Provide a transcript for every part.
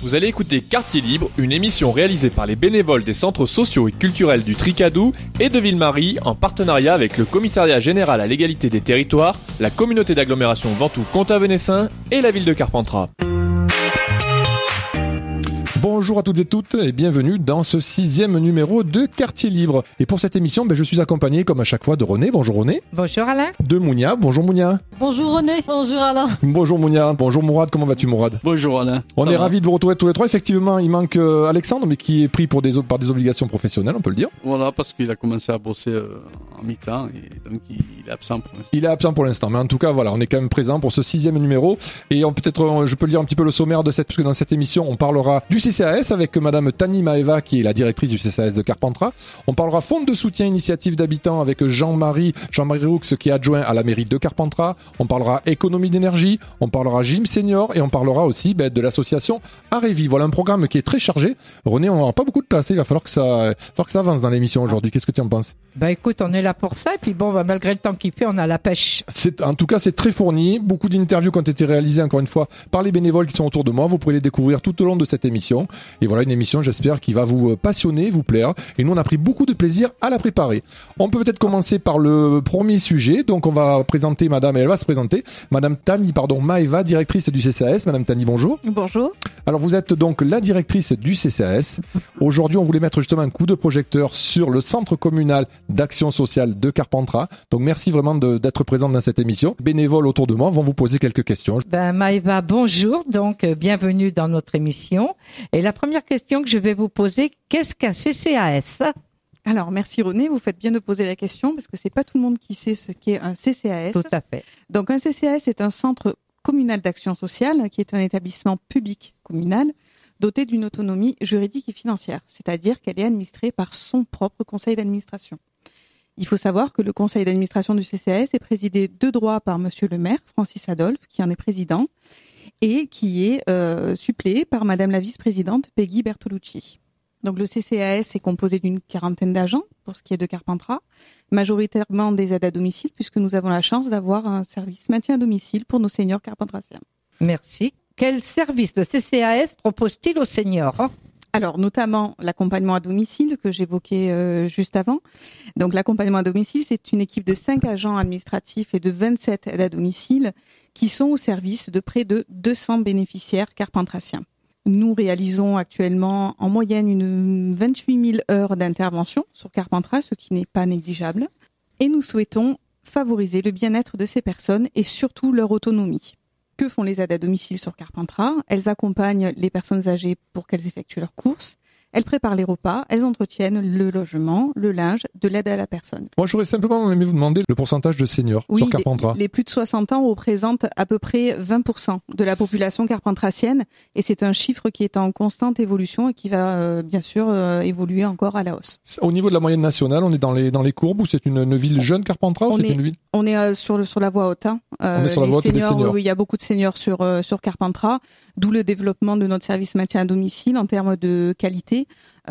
Vous allez écouter Quartier Libre, une émission réalisée par les bénévoles des centres sociaux et culturels du Tricadou et de Ville-Marie en partenariat avec le Commissariat général à l'égalité des territoires, la communauté d'agglomération Ventoux-Comtat-Venessin et la ville de Carpentras. Bonjour à toutes et toutes et bienvenue dans ce 6e numéro de Quartier Libre. Et pour cette émission, je suis accompagné comme à chaque fois de René. Bonjour René. Bonjour Alain. De Mounia. Bonjour Mounia. Bonjour René. Bonjour Alain. Bonjour Mounia. Bonjour Mourad. Comment vas-tu Mourad? Bonjour Alain. On est ravis de vous retrouver tous les trois. Effectivement, il manque Alexandre, mais qui est pris par des obligations professionnelles, on peut le dire. Voilà, parce qu'il a commencé à bosser en mi-temps et donc il est absent pour l'instant. Il est absent pour l'instant, mais en tout cas, voilà, on est quand même présent pour ce 6e numéro. Et je peux lire un petit peu le sommaire de parce que dans cette émission, on parlera du CCAS avec Madame Tani Maeva, qui est la directrice du CCAS de Carpentras. On parlera fonds de soutien initiative d'habitants avec Jean-Marie Roux, qui est adjoint à la mairie de Carpentras. On parlera économie d'énergie, on parlera gym senior et on parlera aussi de l'association Arévi. Voilà un programme qui est très chargé. René, on n'aura pas beaucoup de place, il va falloir que ça avance dans l'émission aujourd'hui. Qu'est-ce que tu en penses? Écoute, on est là pour ça et puis malgré le temps qu'il fait, on a la pêche. En tout cas, c'est très fourni. Beaucoup d'interviews qui ont été réalisées encore une fois par les bénévoles qui sont autour de moi. Vous pourrez les découvrir tout au long de cette émission. Et voilà une émission, j'espère, qui va vous passionner, vous plaire. Et nous, on a pris beaucoup de plaisir à la préparer. On peut peut-être commencer par le premier sujet. Donc, on va présenter elle va se présenter. Madame Tani, Maeva, directrice du CCAS. Madame Tani, bonjour. Bonjour. Alors, vous êtes donc la directrice du CCAS. Aujourd'hui, on voulait mettre justement un coup de projecteur sur le centre communal d'action sociale de Carpentras. Donc, merci vraiment d'être présente dans cette émission. Bénévoles autour de moi vont vous poser quelques questions. Maeva, bonjour. Donc, bienvenue dans notre émission. Et la première question que je vais vous poser, qu'est-ce qu'un CCAS? Alors, merci René, vous faites bien de poser la question parce que c'est pas tout le monde qui sait ce qu'est un CCAS. Tout à fait. Donc, un CCAS est un centre communal d'action sociale qui est un établissement public communal doté d'une autonomie juridique et financière, c'est-à-dire qu'elle est administrée par son propre conseil d'administration. Il faut savoir que le conseil d'administration du CCAS est présidé de droit par monsieur le maire, Francis Adolphe, qui en est président, et qui est suppléé par madame la vice-présidente, Peggy Bertolucci. Donc le CCAS est composé d'une 40aine d'agents, pour ce qui est de Carpentras, majoritairement des aides à domicile, puisque nous avons la chance d'avoir un service maintien à domicile pour nos seniors carpentrasiens. Merci. Quel service le CCAS propose-t-il aux seniors? Alors, notamment l'accompagnement à domicile que j'évoquais juste avant. Donc, l'accompagnement à domicile, c'est une équipe de 5 agents administratifs et de 27 aides à domicile qui sont au service de près de 200 bénéficiaires carpentrasiens. Nous réalisons actuellement en moyenne une 28 000 heures d'intervention sur Carpentras, ce qui n'est pas négligeable. Et nous souhaitons favoriser le bien-être de ces personnes et surtout leur autonomie. Que font les aides à domicile sur Carpentras? Elles accompagnent les personnes âgées pour qu'elles effectuent leurs courses. Elles préparent les repas, elles entretiennent le logement, le linge, de l'aide à la personne. Moi, j'aurais simplement aimé vous demander le pourcentage de seniors sur Carpentras. Les plus de 60 ans représentent à peu près 20% de la population carpentrasienne et c'est un chiffre qui est en constante évolution et qui va bien sûr évoluer encore à la hausse. Au niveau de la moyenne nationale, on est dans les courbes ou c'est une ville jeune Carpentras ou c'est une ville? On est sur la voie haute. On est sur la voie haute des seniors. Oui, il y a beaucoup de seniors sur Carpentras, d'où le développement de notre service maintien à domicile en termes de qualité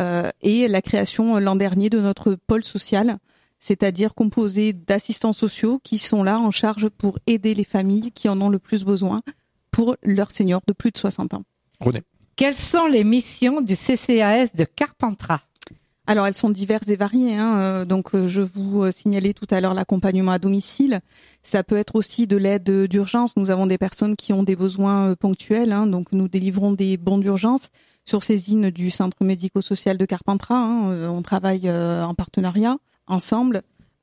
et la création l'an dernier de notre pôle social, c'est-à-dire composé d'assistants sociaux qui sont là en charge pour aider les familles qui en ont le plus besoin pour leurs seniors de plus de 60 ans. René. Quelles sont les missions du CCAS de Carpentras? Alors, elles sont diverses et variées. Donc, je vous signalais tout à l'heure l'accompagnement à domicile. Ça peut être aussi de l'aide d'urgence. Nous avons des personnes qui ont des besoins ponctuels. Donc, nous délivrons des bons d'urgence sur saisine du centre médico-social de Carpentras. On travaille en partenariat ensemble.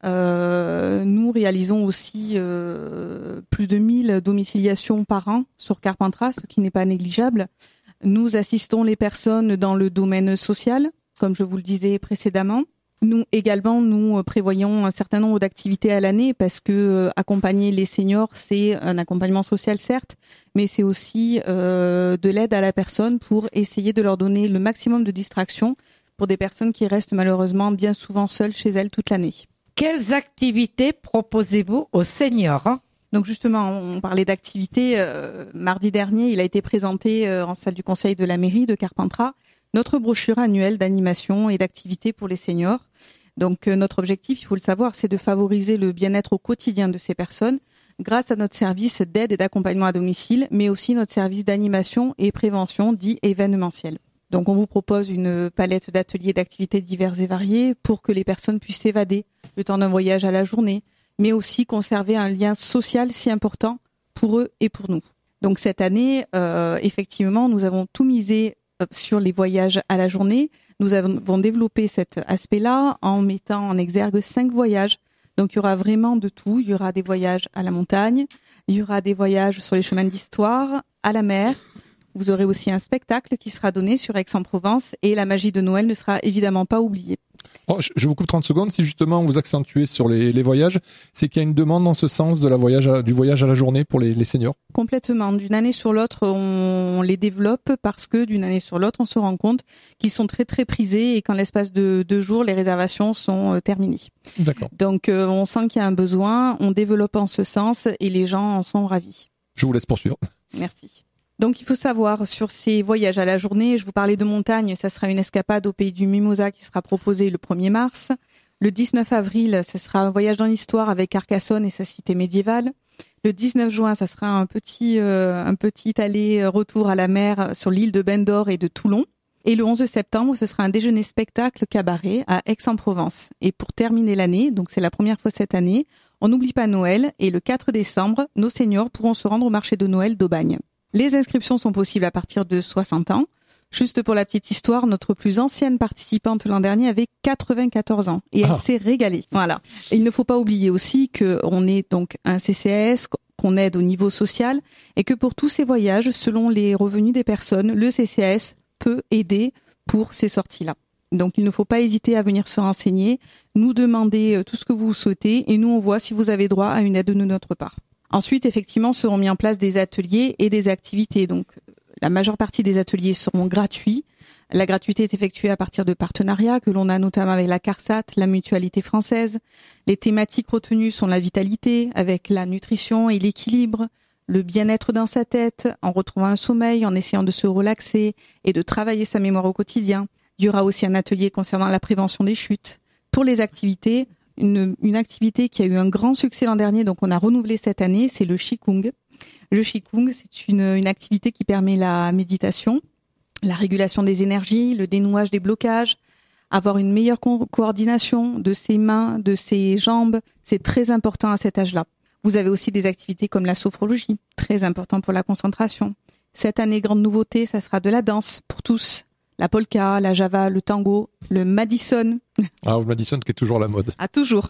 Nous réalisons aussi plus de 1000 domiciliations par an sur Carpentras, ce qui n'est pas négligeable. Nous assistons les personnes dans le domaine social, comme je vous le disais précédemment. Nous prévoyons un certain nombre d'activités à l'année parce que accompagner les seniors, c'est un accompagnement social certes, mais c'est aussi de l'aide à la personne pour essayer de leur donner le maximum de distraction pour des personnes qui restent malheureusement bien souvent seules chez elles toute l'année. Quelles activités proposez-vous aux seniors? Donc justement, on parlait d'activités. Mardi dernier, il a été présenté en salle du conseil de la mairie de Carpentras notre brochure annuelle d'animation et d'activités pour les seniors. Donc notre objectif, il faut le savoir, c'est de favoriser le bien-être au quotidien de ces personnes grâce à notre service d'aide et d'accompagnement à domicile, mais aussi notre service d'animation et prévention dit événementiel. Donc on vous propose une palette d'ateliers d'activités diverses et variées pour que les personnes puissent s'évader le temps d'un voyage à la journée, mais aussi conserver un lien social si important pour eux et pour nous. Donc cette année, effectivement, nous avons tout misé sur les voyages à la journée. Nous avons développé cet aspect-là en mettant en exergue 5 voyages. Donc il y aura vraiment de tout. Il y aura des voyages à la montagne, il y aura des voyages sur les chemins d'histoire, à la mer. Vous aurez aussi un spectacle qui sera donné sur Aix-en-Provence et la magie de Noël ne sera évidemment pas oubliée. Oh, je vous coupe 30 secondes. Si justement vous accentuez sur les voyages, c'est qu'il y a une demande dans ce sens du voyage à la journée pour les seniors? Complètement. D'une année sur l'autre, on les développe parce que d'une année sur l'autre, on se rend compte qu'ils sont très très prisés et qu'en l'espace de 2 jours, les réservations sont terminées. D'accord. Donc on sent qu'il y a un besoin, on développe en ce sens et les gens en sont ravis. Je vous laisse poursuivre. Merci. Donc il faut savoir sur ces voyages à la journée, je vous parlais de montagne, ça sera une escapade au pays du Mimosa qui sera proposée le 1er mars. Le 19 avril, ce sera un voyage dans l'histoire avec Carcassonne et sa cité médiévale. Le 19 juin, ça sera un petit aller-retour à la mer sur l'île de Bendor et de Toulon. Et le 11 septembre, ce sera un déjeuner spectacle cabaret à Aix-en-Provence. Et pour terminer l'année, donc c'est la première fois cette année, on n'oublie pas Noël et le 4 décembre, nos seniors pourront se rendre au marché de Noël d'Aubagne. Les inscriptions sont possibles à partir de 60 ans. Juste pour la petite histoire, notre plus ancienne participante l'an dernier avait 94 ans et elle s'est régalée. Voilà. Et il ne faut pas oublier aussi qu'on est donc un CCAS, qu'on aide au niveau social et que pour tous ces voyages, selon les revenus des personnes, le CCAS peut aider pour ces sorties-là. Donc il ne faut pas hésiter à venir se renseigner, nous demander tout ce que vous souhaitez et nous on voit si vous avez droit à une aide de notre part. Ensuite, effectivement, seront mis en place des ateliers et des activités. Donc, la majeure partie des ateliers seront gratuits. La gratuité est effectuée à partir de partenariats que l'on a notamment avec la CARSAT, la Mutualité française. Les thématiques retenues sont la vitalité, avec la nutrition et l'équilibre, le bien-être dans sa tête, en retrouvant un sommeil, en essayant de se relaxer et de travailler sa mémoire au quotidien. Il y aura aussi un atelier concernant la prévention des chutes. Pour les activités, une activité qui a eu un grand succès l'an dernier, donc on a renouvelé cette année, c'est le Qigong. Le Qigong, c'est une activité qui permet la méditation, la régulation des énergies, le dénouage des blocages, avoir une meilleure coordination de ses mains, de ses jambes. C'est très important à cet âge-là. Vous avez aussi des activités comme la sophrologie, très important pour la concentration. Cette année, grande nouveauté, ça sera de la danse pour tous. La polka, la java, le tango, le Madison. Ah, le Madison qui est toujours à la mode. Ah, toujours.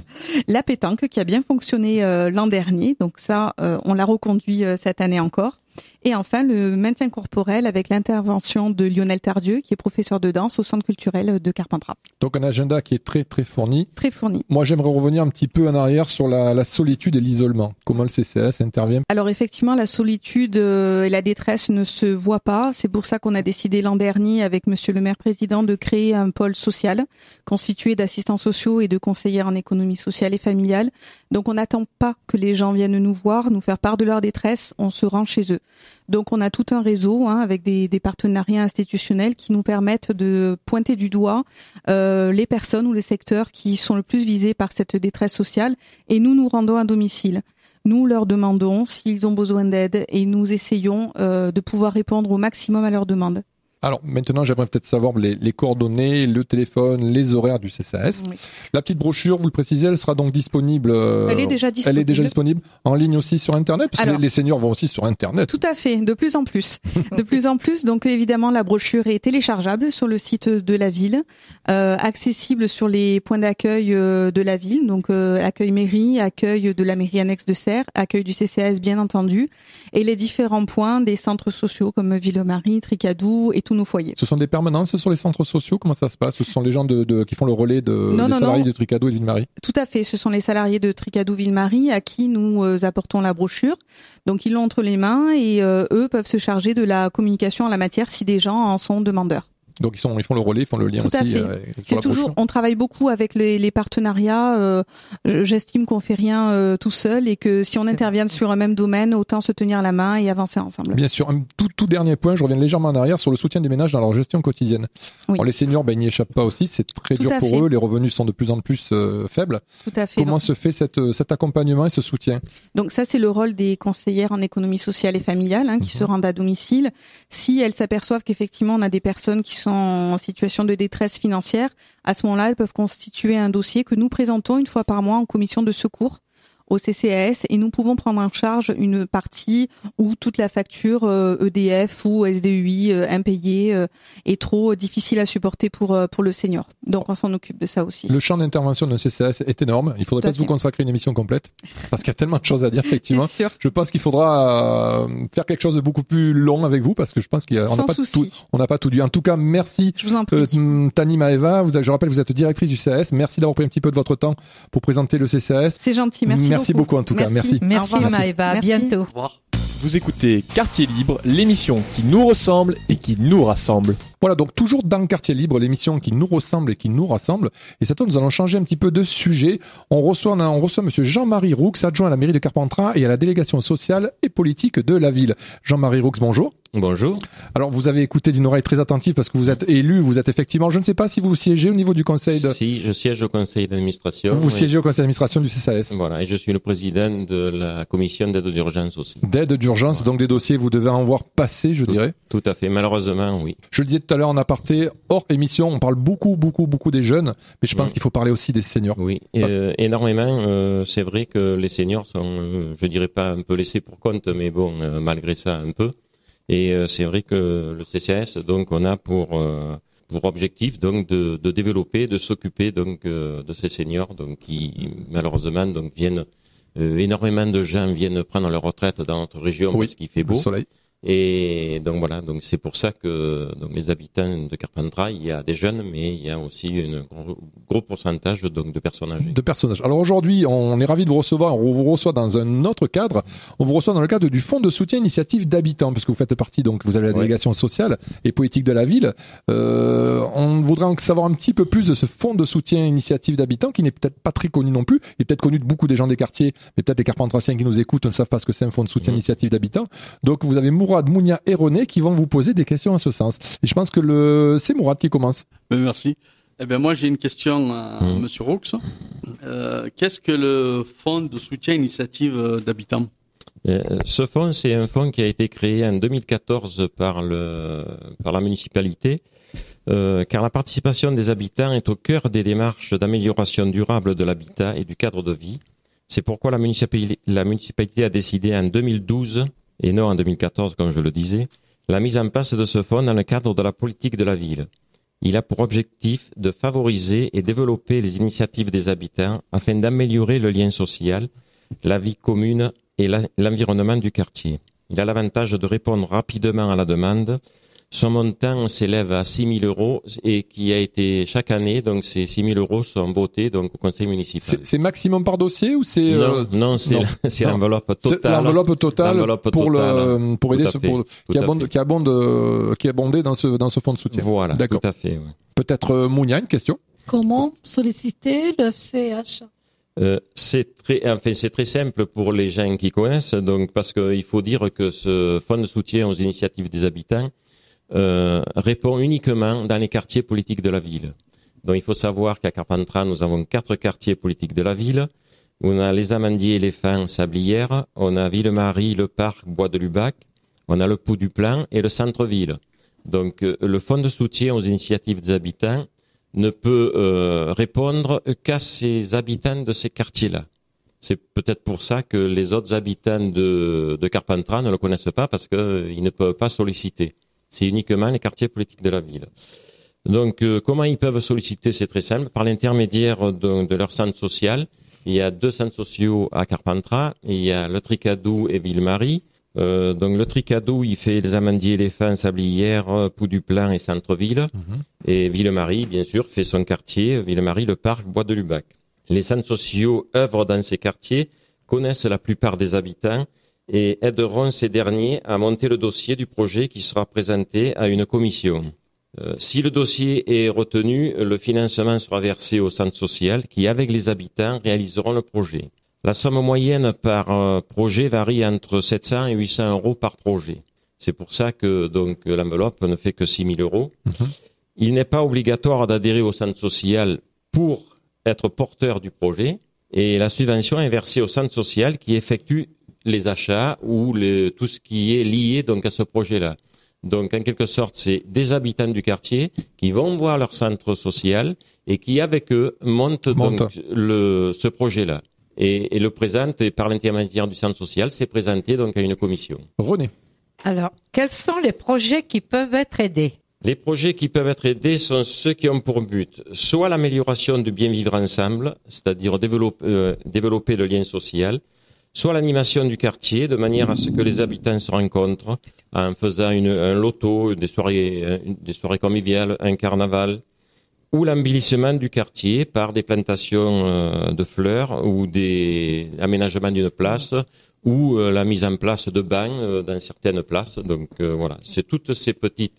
La pétanque qui a bien fonctionné l'an dernier. Donc ça, on l'a reconduit cette année encore. Et enfin, le maintien corporel avec l'intervention de Lionel Tardieu, qui est professeur de danse au Centre culturel de Carpentras. Donc un agenda qui est très très fourni. Très fourni. Moi, j'aimerais revenir un petit peu en arrière sur la solitude et l'isolement. Comment le CCAS intervient? Alors effectivement, la solitude et la détresse ne se voient pas. C'est pour ça qu'on a décidé l'an dernier, avec Monsieur le maire président, de créer un pôle social constitué d'assistants sociaux et de conseillères en économie sociale et familiale. Donc on n'attend pas que les gens viennent nous voir, nous faire part de leur détresse. On se rend chez eux. Donc on a tout un réseau avec des partenariats institutionnels qui nous permettent de pointer du doigt les personnes ou les secteurs qui sont le plus visés par cette détresse sociale et nous rendons à domicile. Nous leur demandons s'ils ont besoin d'aide et nous essayons de pouvoir répondre au maximum à leurs demandes. Alors maintenant, j'aimerais peut-être savoir les coordonnées, le téléphone, les horaires du CCAS. Oui. La petite brochure, vous le précisez, elle sera donc disponible. Elle est déjà disponible. Elle est déjà disponible en ligne aussi sur Internet, parce que les seniors vont aussi sur Internet. Tout à fait, de plus en plus. De plus en plus. Donc évidemment, la brochure est téléchargeable sur le site de la ville, accessible sur les points d'accueil de la ville, donc accueil mairie, accueil de la mairie annexe de Serres, accueil du CCAS bien entendu, et les différents points des centres sociaux comme Ville-Marie, Tricadou et tous nos foyers. Ce sont des permanences sur les centres sociaux? Comment ça se passe? Ce sont les gens qui font le relais des salariés de Tricadou et Ville-Marie? Tout à fait. Ce sont les salariés de Tricadou Ville-Marie à qui nous apportons la brochure. Donc ils l'ont entre les mains et eux peuvent se charger de la communication en la matière si des gens en sont demandeurs. Donc ils font le relais, ils font le lien Tout à aussi. fait. C'est toujours, on travaille beaucoup avec les partenariats. J'estime qu'on fait rien tout seul et que si on intervient sur un même domaine, autant se tenir la main et avancer ensemble. Bien sûr. Un tout dernier point, je reviens légèrement en arrière sur le soutien des ménages dans leur gestion quotidienne. Oui. Alors, les seniors, ils n'y échappent pas aussi. C'est très Tout dur à pour fait. eux. Les revenus sont de plus en plus faibles. Tout à fait. Comment se fait cet accompagnement et ce soutien? Donc ça, c'est le rôle des conseillères en économie sociale et familiale qui se rendent à domicile. Si elles s'aperçoivent qu'effectivement on a des personnes qui sont en situation de détresse financière, à ce moment-là, elles peuvent constituer un dossier que nous présentons une fois par mois en commission de secours au CCAS et nous pouvons prendre en charge une partie où toute la facture EDF ou SDUI impayée est trop difficile à supporter pour le senior. Donc on s'en occupe de ça aussi. Le champ d'intervention de CCAS est énorme. Il faudrait Tout à pas vous fait. consacrer une émission complète parce qu'il y a tellement de choses à dire effectivement. C'est sûr. Je pense qu'il faudra faire quelque chose de beaucoup plus long avec vous parce que je pense qu'on n'a Sans pas souci. tout, on n'a pas tout dit. En tout cas, merci. Je vous en prie. Tani Maeva, je rappelle, vous êtes directrice du CCAS. Merci d'avoir pris un petit peu de votre temps pour présenter le CCAS. C'est gentil, Merci beaucoup en tout cas. Merci. Merci Au revoir. Maëva, à Merci. bientôt. Au revoir. Vous écoutez Quartier Libre, l'émission qui nous ressemble et qui nous rassemble. Voilà, donc toujours dans Quartier Libre, l'émission qui nous ressemble et qui nous rassemble. Et cette fois, nous allons changer un petit peu de sujet. On reçoit monsieur Jean-Marie Roux, adjoint à la mairie de Carpentras et à la délégation sociale et politique de la ville. Jean-Marie Roux, bonjour. Bonjour. Alors, vous avez écouté d'une oreille très attentive parce que vous êtes élu, vous êtes effectivement, je ne sais pas si vous siégez au niveau du conseil de... Si, je siège au conseil d'administration. Vous oui. siégez au conseil d'administration du CCAS. Voilà, et je suis le président de la commission d'aide d'urgence aussi. D'aide d'urgence, donc des dossiers, vous devez en voir passer, je dirais. Tout à fait, malheureusement, oui. Je le disais tout à l'heure en aparté, hors émission, on parle beaucoup des jeunes, mais je pense qu'il faut parler aussi des seniors. Oui, énormément. C'est vrai que les seniors sont, je dirais pas un peu laissés pour compte, mais bon, malgré ça, un peu. Et c'est vrai que le CCAS, donc, on a pour objectif donc de développer, de s'occuper donc de ces seniors, donc qui malheureusement donc viennent énormément de gens viennent prendre leur retraite dans notre région parce qu'il fait beau. Le soleil. Et donc voilà, donc c'est pour ça que donc les habitants de Carpentras, il y a des jeunes, mais il y a aussi un gros pourcentage donc de personnes âgées. De personnages. Alors aujourd'hui, on est ravis de vous recevoir. On vous reçoit dans un autre cadre. On vous reçoit dans le cadre du Fonds de soutien initiative d'habitants, puisque vous faites partie, donc vous avez la délégation sociale et politique de la ville. On voudrait en savoir un petit peu plus de ce Fonds de soutien initiative d'habitants, qui n'est peut-être pas très connu non plus. Il est peut-être connu de beaucoup des gens des quartiers, mais peut-être les Carpentrasiens qui nous écoutent ne savent pas ce que c'est un Fonds de soutien initiative d'habitants. Donc vous avez Mourad, Mounia et René qui vont vous poser des questions en ce sens. Et je pense que c'est Mourad qui commence. Merci. Eh bien, moi, j'ai une question à Monsieur Roux. Qu'est-ce que le Fonds de soutien initiative d'habitants? Ce fonds, c'est un fonds qui a été créé en 2014 par la municipalité, car la participation des habitants est au cœur des démarches d'amélioration durable de l'habitat et du cadre de vie. C'est pourquoi la municipalité a décidé en 2012, et non en 2014 comme je le disais, la mise en place de ce fonds dans le cadre de la politique de la ville. Il a pour objectif de favoriser et développer les initiatives des habitants afin d'améliorer le lien social, la vie commune et l'environnement du quartier. Il a l'avantage de répondre rapidement à la demande. Son montant s'élève à 6 000 euros et qui a été chaque année, donc ces 6 000 euros sont votés donc au conseil municipal. C'est maximum par dossier ou c'est c'est l'enveloppe totale. L'enveloppe totale pour aider qui est abondé dans ce fonds de soutien. Voilà, d'accord. Tout à fait. Ouais. Peut-être Mounia, une question. Comment solliciter le FCH? C'est très simple pour les gens qui connaissent, donc parce qu'il faut dire que ce fonds de soutien aux initiatives des habitants répond uniquement dans les quartiers politiques de la ville. Donc il faut savoir qu'à Carpentras, nous avons 4 quartiers politiques de la ville. On a les Amandiers, les Fans, Sablières, on a Ville-Marie, le Parc, Bois de Lubac, on a le Pou du Plan et le centre-ville. Donc le fonds de soutien aux initiatives des habitants ne peut répondre qu'à ces habitants de ces quartiers-là. C'est peut-être pour ça que les autres habitants de Carpentras ne le connaissent pas parce qu'ils ne peuvent pas solliciter. C'est uniquement les quartiers politiques de la ville. Donc, comment ils peuvent solliciter? C'est très simple. Par l'intermédiaire de leur centre social. Il y a 2 centres sociaux à Carpentras. Il y a le Tricadou et Ville-Marie. Donc, le Tricadou, il fait les Amandiers, les Fans, Sablières, Pou du Plan et Centre-Ville. Et Ville-Marie, bien sûr, fait son quartier. Ville-Marie, le Parc, Bois de Lubac. Les centres sociaux œuvrent dans ces quartiers, connaissent la plupart des habitants et aideront ces derniers à monter le dossier du projet qui sera présenté à une commission. Si le dossier est retenu, le financement sera versé au centre social qui, avec les habitants, réaliseront le projet. La somme moyenne par projet varie entre 700 et 800 euros par projet. C'est pour ça que donc l'enveloppe ne fait que 6 000 euros. Il n'est pas obligatoire d'adhérer au centre social pour être porteur du projet. Et la subvention est versée au centre social qui effectue les achats ou tout ce qui est lié donc à ce projet-là. Donc, en quelque sorte, c'est des habitants du quartier qui vont voir leur centre social et qui, avec eux, montent. Donc ce projet-là. Et le présentent, et par l'intermédiaire du centre social, c'est présenté donc à une commission. René. Alors, quels sont les projets qui peuvent être aidés? Les projets qui peuvent être aidés sont ceux qui ont pour but soit l'amélioration du bien vivre ensemble, c'est-à-dire développer le lien social, soit l'animation du quartier, de manière à ce que les habitants se rencontrent en faisant un loto, des soirées conviviales, un carnaval, ou l'embellissement du quartier par des plantations de fleurs ou des aménagements d'une place, ou la mise en place de bancs dans certaines places. Donc voilà, c'est toutes ces petits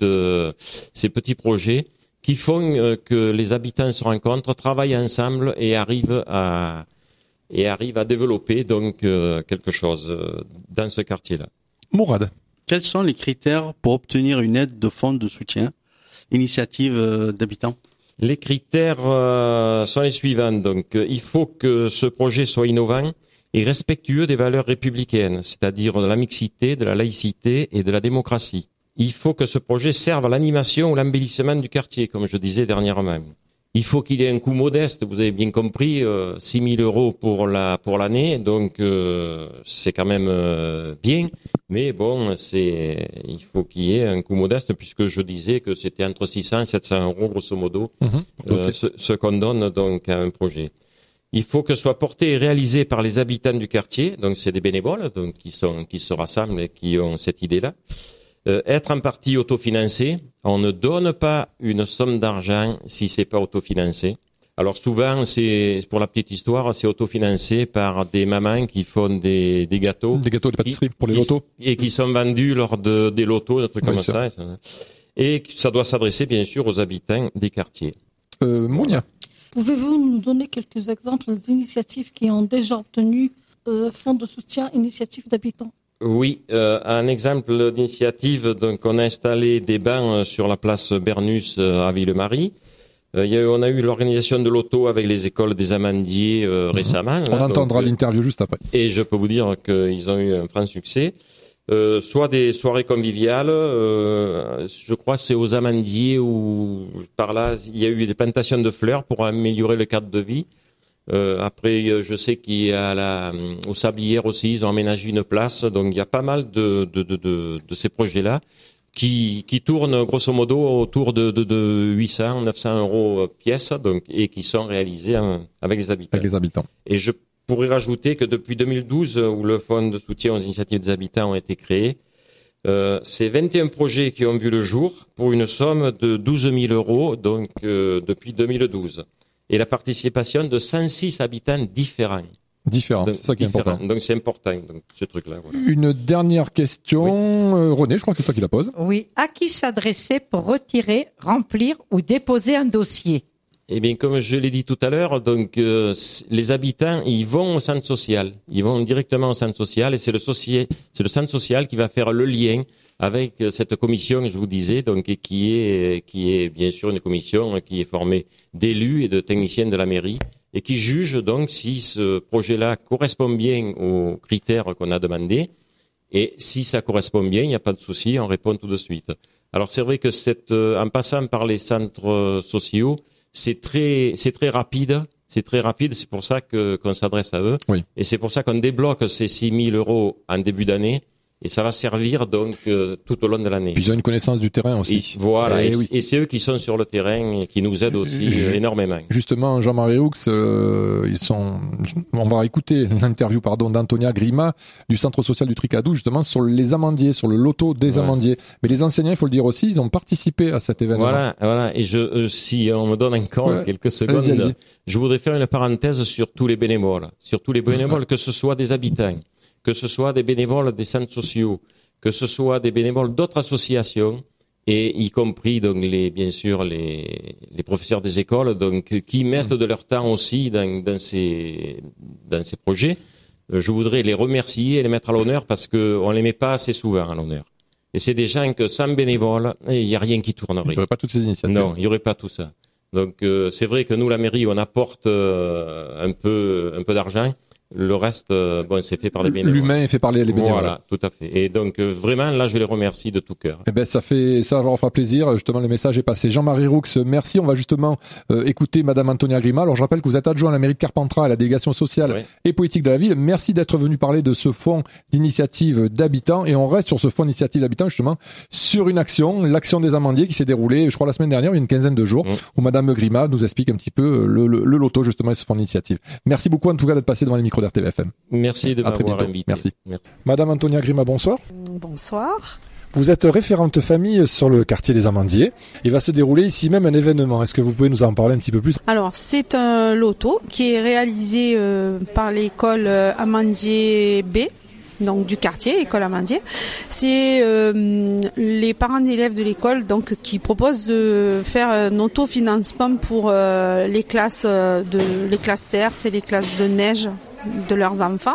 projets qui font que les habitants se rencontrent, travaillent ensemble et arrivent à développer donc quelque chose dans ce quartier-là. Mourad. Quels sont les critères pour obtenir une aide de fonds de soutien, initiative d'habitants? Les critères sont les suivants. Donc, il faut que ce projet soit innovant et respectueux des valeurs républicaines, c'est-à-dire de la mixité, de la laïcité et de la démocratie. Il faut que ce projet serve à l'animation ou l'embellissement du quartier, comme je disais dernièrement. Il faut qu'il ait un coût modeste, vous avez bien compris, 6 000 euros pour l'année, donc c'est quand même bien, mais bon, il faut qu'il y ait un coût modeste, puisque je disais que c'était entre 600 et 700 euros, grosso modo, ce qu'on donne donc à un projet. Il faut que soit porté et réalisé par les habitants du quartier, donc c'est des bénévoles donc qui se rassemblent et qui ont cette idée-là. Être en partie autofinancé. On ne donne pas une somme d'argent si c'est pas autofinancé. Alors souvent, c'est pour la petite histoire, c'est autofinancé par des mamans qui font des gâteaux. Des gâteaux de pâtisserie pour les lotos. Et qui sont vendus lors des lotos, des trucs comme ça. Et ça doit s'adresser bien sûr aux habitants des quartiers. Mounia. Pouvez-vous nous donner quelques exemples d'initiatives qui ont déjà obtenu fonds de soutien initiative d'habitants? Oui, un exemple d'initiative, donc on a installé des bancs sur la place Bernus à Ville-Marie. On a eu l'organisation de l'auto avec les écoles des Amandiers récemment. On entendra l'interview juste après. Et je peux vous dire qu'ils ont eu un franc succès. Soit des soirées conviviales, je crois que c'est aux Amandiers où par là il y a eu des plantations de fleurs pour améliorer le cadre de vie. Après, je sais qu'il y a aux Sablières aussi, ils ont aménagé une place. Donc, il y a pas mal de ces projets-là qui tournent grosso modo autour de 800, 900 euros pièce, donc, et qui sont réalisés avec les habitants. Avec les habitants. Et je pourrais rajouter que depuis 2012, où le fonds de soutien aux initiatives des habitants ont été créés, c'est 21 projets qui ont vu le jour pour une somme de 12 000 euros, donc, depuis 2012. Et la participation de 106 habitants différents. C'est ça qui est important. Donc c'est important, donc, ce truc-là. Voilà. Une dernière question. Oui. René, je crois que c'est toi qui la poses. Oui. À qui s'adresser pour retirer, remplir ou déposer un dossier? Eh bien, comme je l'ai dit tout à l'heure, donc les habitants, ils vont au centre social. Ils vont directement au centre social et c'est le centre social qui va faire le lien avec cette commission que je vous disais, donc qui est bien sûr une commission qui est formée d'élus et de techniciens de la mairie et qui juge donc si ce projet-là correspond bien aux critères qu'on a demandés. Et si ça correspond bien, il n'y a pas de souci, on répond tout de suite. Alors c'est vrai que en passant par les centres sociaux, c'est très rapide. C'est très rapide, c'est pour ça qu'on s'adresse à eux. Oui. Et c'est pour ça qu'on débloque ces 6 000 euros en début d'année. Et ça va servir donc tout au long de l'année. Puis ils ont une connaissance du terrain aussi. Voilà, et c'est eux qui sont sur le terrain et qui nous aident aussi énormément. Justement, Jean-Marie Roux, on va écouter l'interview d'Antonia Grima du Centre social du Tricadou, justement sur les amandiers, sur le loto des amandiers. Mais les enseignants, il faut le dire aussi, ils ont participé à cet événement. Voilà. Et si on me donne encore quelques secondes, vas-y. Je voudrais faire une parenthèse sur tous les bénévoles, que ce soit des habitants, que ce soit des bénévoles des centres sociaux, que ce soit des bénévoles d'autres associations, et y compris donc bien sûr les professeurs des écoles, donc qui mettent de leur temps aussi dans ces projets. Je voudrais les remercier et les mettre à l'honneur parce que on les met pas assez souvent à l'honneur. Et c'est des gens que sans bénévoles, il y a rien qui tournerait. Il n'y aurait pas toutes ces initiatives. Non, il y aurait pas tout ça. Donc c'est vrai que nous, la mairie, on apporte un peu d'argent. Le reste, c'est fait par les bénévoles. L'humain est fait par les bénévoles. Voilà, tout à fait. Et donc vraiment, là, je les remercie de tout cœur. Eh ben, ça leur fera plaisir. Justement, le message est passé. Jean-Marie Roux, merci. On va justement écouter Madame Antonia Grima. Alors, je rappelle que vous êtes adjoint à la mairie de Carpentras, à la délégation sociale et politique de la ville. Merci d'être venu parler de ce fonds d'initiative d'habitants. Et on reste sur ce fonds d'initiative d'habitants, justement, sur une action, l'action des amandiers qui s'est déroulée, je crois, la semaine dernière, il y a une quinzaine de jours, où Madame Grima nous explique un petit peu le loto, justement, et ce fonds d'initiative. Merci beaucoup, en tout cas, d'être passé devant les micros d'RTVFM. Merci de m'avoir invité. Merci. Madame Antonia Grima, bonsoir. Bonsoir. Vous êtes référente famille sur le quartier des Amandiers. Il va se dérouler ici même un événement. Est-ce que vous pouvez nous en parler un petit peu plus? Alors, c'est un loto qui est réalisé par l'école Amandier B, donc du quartier, école Amandier. C'est les parents d'élèves de l'école donc qui proposent de faire un autofinancement pour les classes vertes et les classes de neige de leurs enfants.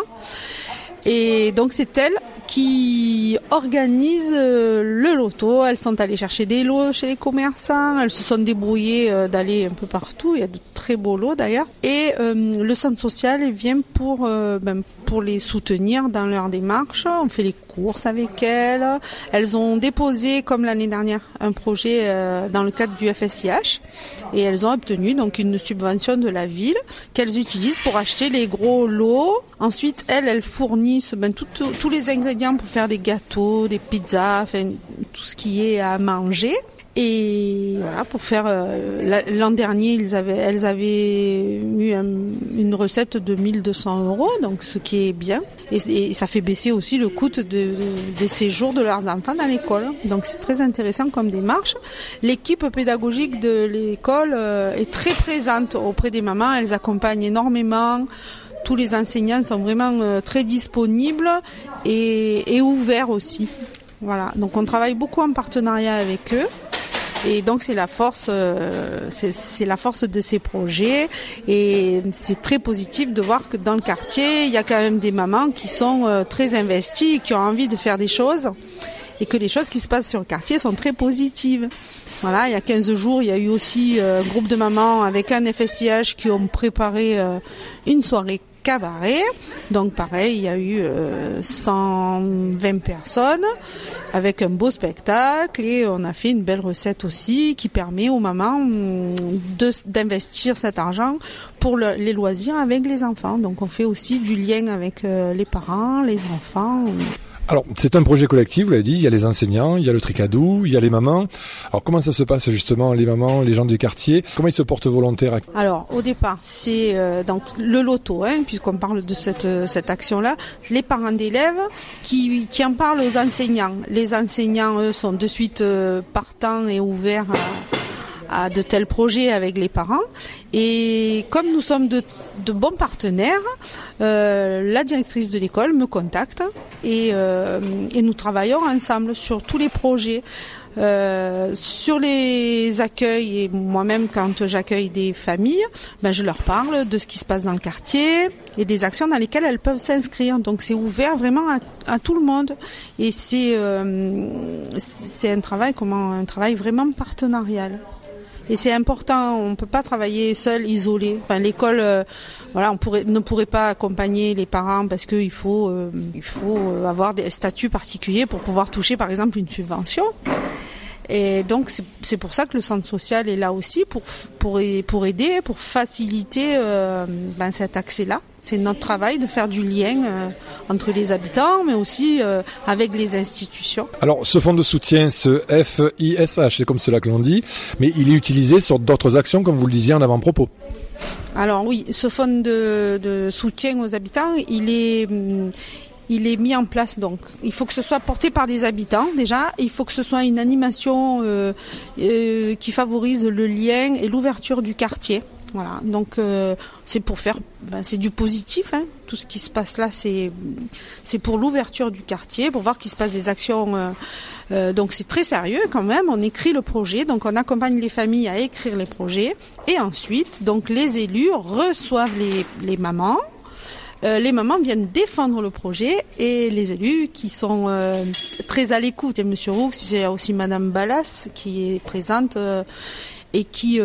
Et donc c'est elles qui organisent le loto. Elles sont allées chercher des lots chez les commerçants. Elles se sont débrouillées d'aller un peu partout. Il y a de très beaux lots d'ailleurs. Et le centre social vient pour les soutenir dans leur démarche. On fait les courses avec elles. Elles ont déposé, comme l'année dernière, un projet dans le cadre du FSIH. Et elles ont obtenu donc une subvention de la ville qu'elles utilisent pour acheter les gros lots. Ensuite, elles fournissent tous les ingrédients pour faire des gâteaux, des pizzas, enfin tout ce qui est à manger. Et voilà, pour faire l'an dernier, elles avaient eu une recette de 1 200 €, donc ce qui est bien. Et ça fait baisser aussi le coût des séjours de leurs enfants dans l'école. Donc c'est très intéressant comme démarche. L'équipe pédagogique de l'école est très présente auprès des mamans. Elles accompagnent énormément. Tous les enseignants sont vraiment très disponibles et ouverts aussi. Voilà. Donc on travaille beaucoup en partenariat avec eux. Et donc c'est la force de ces projets, et c'est très positif de voir que dans le quartier il y a quand même des mamans qui sont très investies, qui ont envie de faire des choses, et que les choses qui se passent sur le quartier sont très positives. Voilà, il y a 15 jours, il y a eu aussi un groupe de mamans avec un FSIH qui ont préparé une soirée cabaret. Donc pareil, il y a eu 120 personnes avec un beau spectacle, et on a fait une belle recette aussi qui permet aux mamans d'investir cet argent pour les loisirs avec les enfants. Donc on fait aussi du lien avec les parents, les enfants. Alors, c'est un projet collectif, vous l'avez dit, il y a les enseignants, il y a le Tricadou, il y a les mamans. Alors, comment ça se passe justement, les mamans, les gens du quartier? Comment ils se portent volontaires? Alors, au départ, c'est donc le loto, puisqu'on parle de cette action-là. Les parents d'élèves qui en parlent aux enseignants. Les enseignants, eux, sont de suite partants et ouverts à de tels projets avec les parents. Et comme nous sommes de bons partenaires, la directrice de l'école me contacte et nous travaillons ensemble sur tous les projets. Sur les accueils, et moi-même quand j'accueille des familles, je leur parle de ce qui se passe dans le quartier et des actions dans lesquelles elles peuvent s'inscrire. Donc c'est ouvert vraiment à tout le monde, et c'est un travail vraiment partenarial. Et c'est important, on ne peut pas travailler seul, isolé. Enfin, l'école, ne pourrait pas accompagner les parents parce qu'il faut avoir des statuts particuliers pour pouvoir toucher, par exemple, une subvention. Et donc c'est pour ça que le centre social est là aussi pour aider, pour faciliter cet accès-là. C'est notre travail de faire du lien entre les habitants, mais aussi avec les institutions. Alors, ce fonds de soutien, ce FISH, c'est comme cela que l'on dit, mais il est utilisé sur d'autres actions, comme vous le disiez en avant-propos. Alors oui, ce fonds de soutien aux habitants, il est mis en place, donc il faut que ce soit porté par des habitants déjà, il faut que ce soit une animation qui favorise le lien et l'ouverture du quartier Voilà, donc c'est pour faire, c'est du positif, hein. Tout ce qui se passe là, c'est pour l'ouverture du quartier, pour voir qu'il se passe des actions. Donc c'est très sérieux quand même. On écrit le projet, donc on accompagne les familles à écrire les projets, et ensuite, donc les élus reçoivent les mamans. Les mamans viennent défendre le projet, et les élus qui sont très à l'écoute. Et Monsieur Roux, c'est aussi Madame Ballas qui est présente. Et qui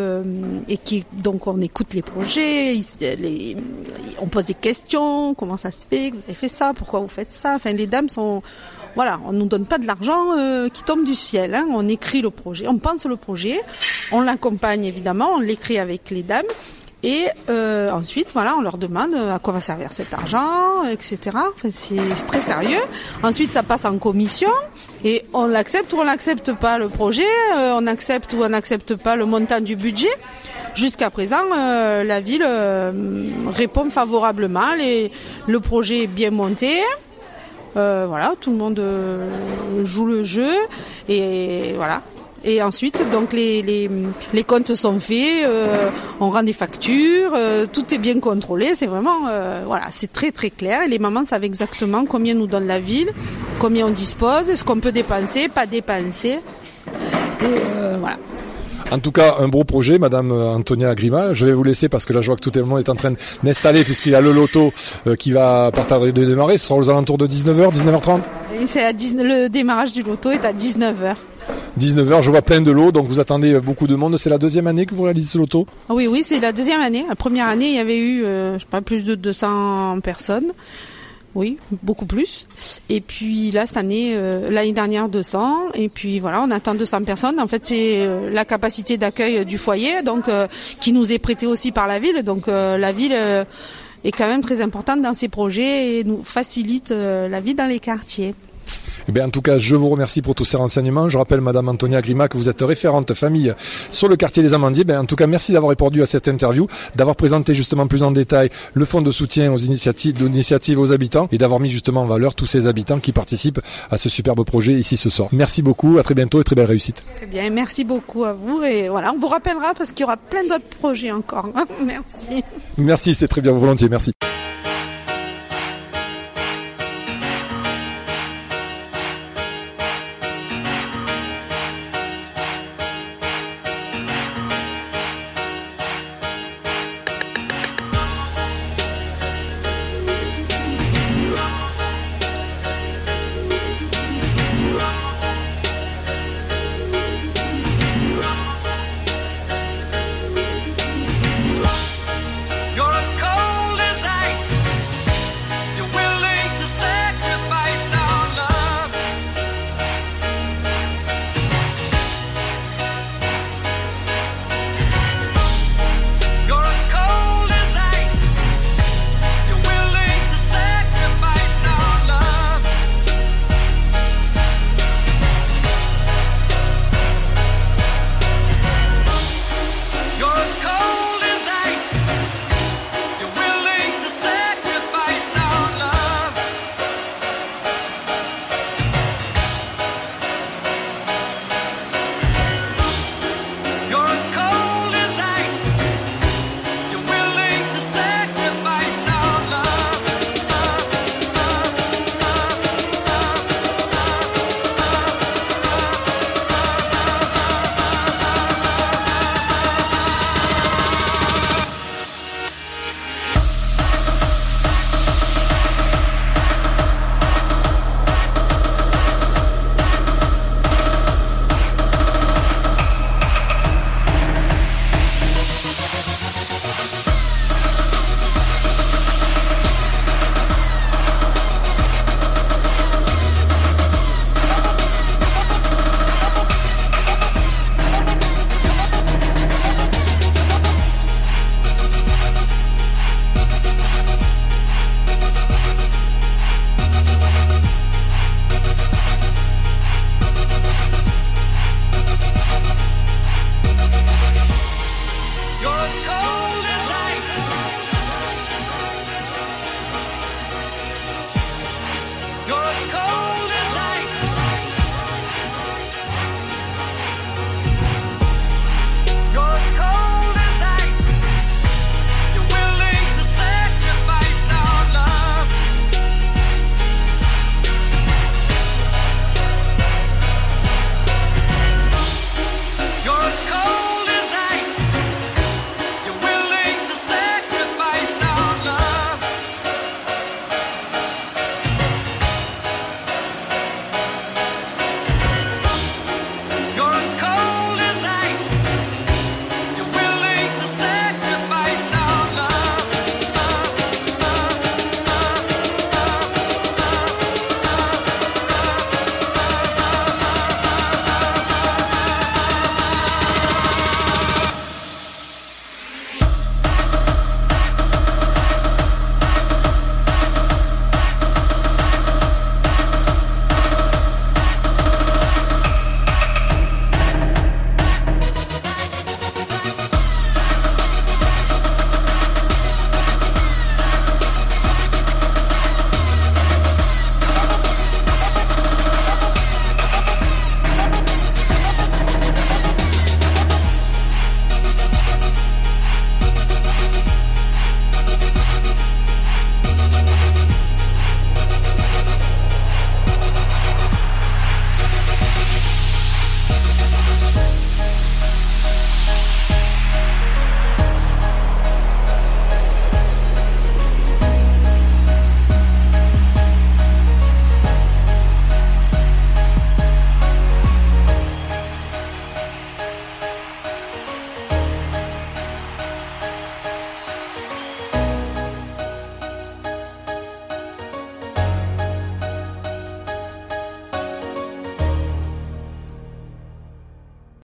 donc on écoute les projets, on pose des questions, comment ça se fait que vous avez fait ça, pourquoi vous faites ça. Enfin, les dames sont, voilà, on nous donne pas de l'argent qui tombe du ciel, hein. On écrit le projet, on pense le projet, on l'accompagne évidemment, on l'écrit avec les dames. Et ensuite, voilà, on leur demande à quoi va servir cet argent, etc. Enfin, c'est très sérieux. Ensuite, ça passe en commission, et on l'accepte ou on n'accepte pas le projet, on accepte ou on n'accepte pas le montant du budget. Jusqu'à présent, la ville répond favorablement. Le projet est bien monté. Voilà, tout le monde joue le jeu, et voilà. Et ensuite, donc les comptes sont faits, on rend des factures, tout est bien contrôlé. C'est vraiment, voilà, c'est très très clair. Et les mamans savent exactement combien nous donne la ville, combien on dispose, ce qu'on peut dépenser, pas dépenser. Et voilà. En tout cas, un beau projet, Madame Antonia Grima. Je vais vous laisser parce que là, je vois que tout le monde est en train d'installer, puisqu'il y a le loto qui va partir de démarrer. Ce sera aux alentours de 19h, 19h30. Et le démarrage du loto est à 19h. 19h, je vois plein de lots, donc vous attendez beaucoup de monde. C'est la deuxième année que vous réalisez ce loto ? Oui, c'est la deuxième année. La première année, il y avait eu, je sais pas, plus de 200 personnes. Oui, beaucoup plus. Et puis là, cette année, l'année dernière, 200. Et puis voilà, on attend 200 personnes. En fait, c'est la capacité d'accueil du foyer, donc qui nous est prêtée aussi par la ville. Donc la ville est quand même très importante dans ces projets et nous facilite la vie dans les quartiers. Eh bien, en tout cas, je vous remercie pour tous ces renseignements. Je rappelle, Madame Antonia Grima, que vous êtes référente famille sur le quartier des Amandiers. En tout cas, merci d'avoir répondu à cette interview, d'avoir présenté justement plus en détail le fonds de soutien aux initiatives aux habitants, et d'avoir mis justement en valeur tous ces habitants qui participent à ce superbe projet ici ce soir. Merci beaucoup, à très bientôt et très belle réussite. Très bien, merci beaucoup à vous, et voilà, on vous rappellera parce qu'il y aura plein d'autres projets encore. Merci. Merci, c'est très bien, volontiers, merci. You're as cold as ice.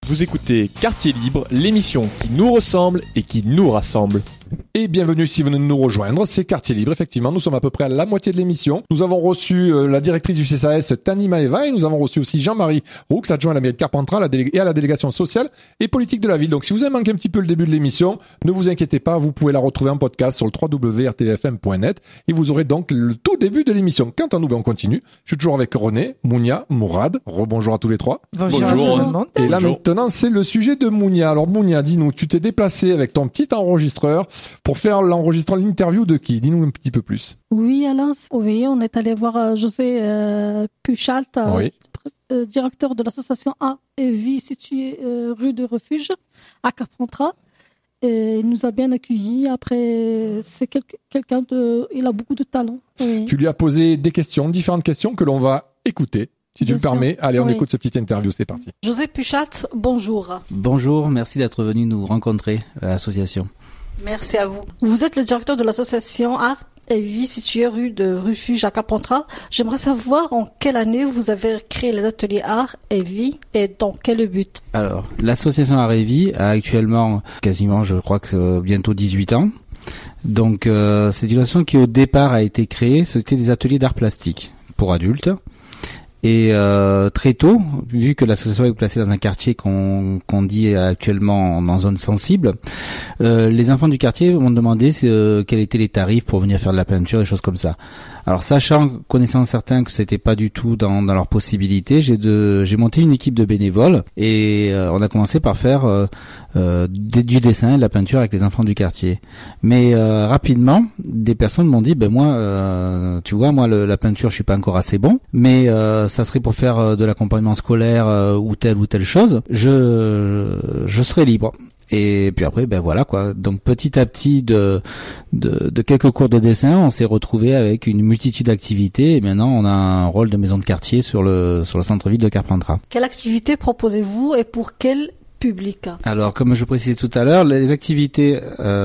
Vous écoutez Quartier Libre, l'émission qui nous ressemble et qui nous rassemble. Et bienvenue si vous venez de nous rejoindre, c'est Quartier Libre, effectivement, nous sommes à peu près à la moitié de l'émission. Nous avons reçu la directrice du CCAS, Tani Maeva, et nous avons reçu aussi Jean-Marie Roux, adjoint à la mairie de Carpentras et à la délégation sociale et politique de la ville. Donc si vous avez manqué un petit peu le début de l'émission, ne vous inquiétez pas, vous pouvez la retrouver en podcast sur le www.rtfm.net et vous aurez donc le tout début de l'émission. Quant à nous, on continue. Je suis toujours avec René, Mounia, Mourad. Rebonjour à tous les trois. Bonjour. Et là maintenant, c'est le sujet de Mounia. Alors Mounia, dis-nous, tu t'es déplacé avec ton petit enregistreur pour faire l'enregistrement, l'interview de qui? Dis-nous un petit peu plus. Oui, Alain, vous voyez, on est allé voir José Puchalt, directeur de l'association Art et Vie située rue de Refuge à Carpentras. Et il nous a bien accueillis. Après, c'est quelqu'un il a beaucoup de talent. Oui. Tu lui as posé des questions, différentes questions que l'on va écouter. Si tu me permets, allez, on écoute ce petit interview, c'est parti. José Puchalt, bonjour. Bonjour, merci d'être venu nous rencontrer à l'association. Merci à vous. Vous êtes le directeur de l'association Art et Vie située rue de Refuge à Carpentras. J'aimerais savoir en quelle année vous avez créé les ateliers Art et Vie et dans quel but? Alors, l'association Art et Vie a actuellement quasiment, je crois que bientôt 18 ans. Donc, c'est une association qui au départ a été créée, c'était des ateliers d'art plastique pour adultes. Et très tôt, vu que l'association est placée dans un quartier qu'on dit actuellement en zone sensible, les enfants du quartier m'ont demandé quels étaient les tarifs pour venir faire de la peinture, des choses comme ça. Alors connaissant certains que c'était pas du tout dans leurs possibilités, j'ai monté une équipe de bénévoles et on a commencé par faire du dessin et de la peinture avec les enfants du quartier. Mais rapidement, des personnes m'ont dit moi tu vois, moi la peinture je suis pas encore assez bon, mais ça serait pour faire de l'accompagnement scolaire ou telle chose, je serai libre. Et puis après, voilà quoi. Donc petit à petit, de quelques cours de dessin, on s'est retrouvé avec une multitude d'activités. Et maintenant, on a un rôle de maison de quartier sur le centre-ville de Carpentras. Quelle activité proposez-vous et pour quel public? Alors, comme je précisais tout à l'heure, les activités,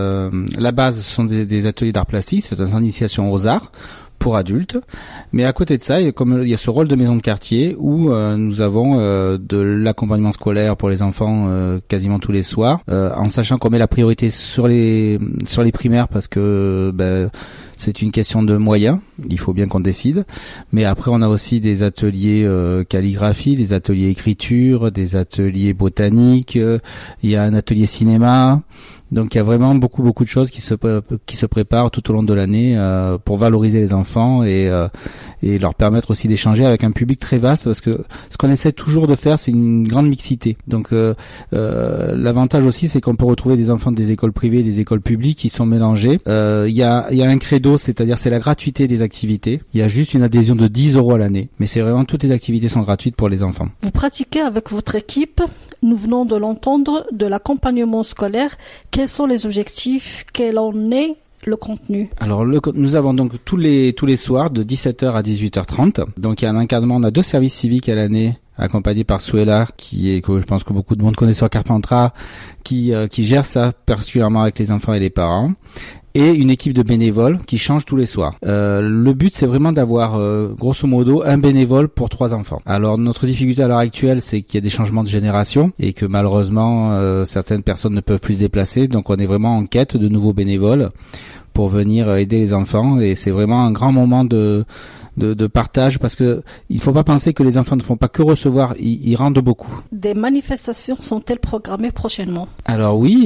la base, ce sont des ateliers d'art plastique, c'est une initiation aux arts pour adultes, mais à côté de ça, il y a ce rôle de maison de quartier où nous avons de l'accompagnement scolaire pour les enfants quasiment tous les soirs, en sachant qu'on met la priorité sur les primaires parce que c'est une question de moyens, il faut bien qu'on décide. Mais après, on a aussi des ateliers calligraphie, des ateliers écriture, des ateliers botanique, il y a un atelier cinéma. Donc il y a vraiment beaucoup de choses qui se préparent tout au long de l'année pour valoriser les enfants et leur permettre aussi d'échanger avec un public très vaste, parce que ce qu'on essaie toujours de faire, c'est une grande mixité. Donc l'avantage aussi, c'est qu'on peut retrouver des enfants des écoles privées et des écoles publiques qui sont mélangés. Il y a un credo, c'est-à-dire c'est la gratuité des activités. Il y a juste une adhésion de 10 € à l'année, mais c'est vraiment toutes les activités sont gratuites pour les enfants. Vous pratiquez avec votre équipe, nous venons de l'entendre, de l'accompagnement scolaire. Quels sont les objectifs? Quel en est le contenu? Alors nous avons donc tous les soirs de 17h à 18h30. Donc il y a un encadrement, on a 2 services civiques à l'année accompagné par Suela, que je pense que beaucoup de monde connaît sur Carpentras, qui gère ça particulièrement avec les enfants et les parents. Et une équipe de bénévoles qui change tous les soirs. Le but, c'est vraiment d'avoir, grosso modo, un bénévole pour 3 enfants. Alors, notre difficulté à l'heure actuelle, c'est qu'il y a des changements de génération et que malheureusement, certaines personnes ne peuvent plus se déplacer. Donc, on est vraiment en quête de nouveaux bénévoles pour venir aider les enfants. Et c'est vraiment un grand moment de partage, parce que il faut pas penser que les enfants ne font pas que recevoir, ils rendent beaucoup. Des manifestations sont-elles programmées prochainement? Alors oui,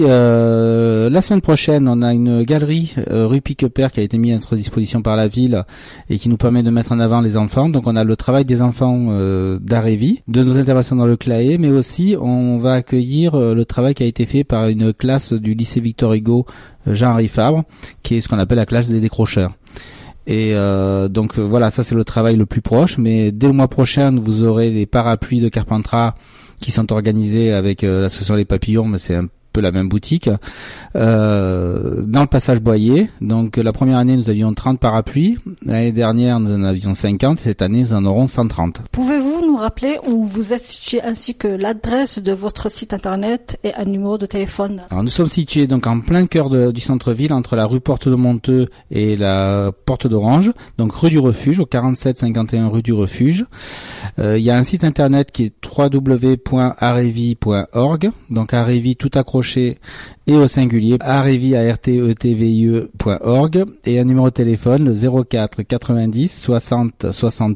la semaine prochaine, on a une galerie rue Piquepère qui a été mise à notre disposition par la ville et qui nous permet de mettre en avant les enfants. Donc on a le travail des enfants d'Art et Vie, de nos interventions dans le CLAE, mais aussi on va accueillir le travail qui a été fait par une classe du lycée Victor Hugo Jean-Henri Fabre, qui est ce qu'on appelle la classe des décrocheurs. Et donc voilà, ça c'est le travail le plus proche, mais dès le mois prochain vous aurez les parapluies de Carpentras qui sont organisés avec l'association Les Papillons, mais c'est un peu la même boutique, dans le passage Boyer. Donc la première année, nous avions 30 parapluies. L'année dernière, nous en avions 50. Cette année, nous en aurons 130. Pouvez-vous nous rappeler où vous êtes situé ainsi que l'adresse de votre site internet et un numéro de téléphone? Alors nous sommes situés donc en plein cœur du centre-ville, entre la rue Porte de Monteux et la Porte d'Orange, donc rue du Refuge, au 47-51 rue du Refuge. Il y a un site internet qui est www.arevi.org, donc Arevi tout accroché et au singulier, arevi.org, et un numéro de téléphone, le 04 90 60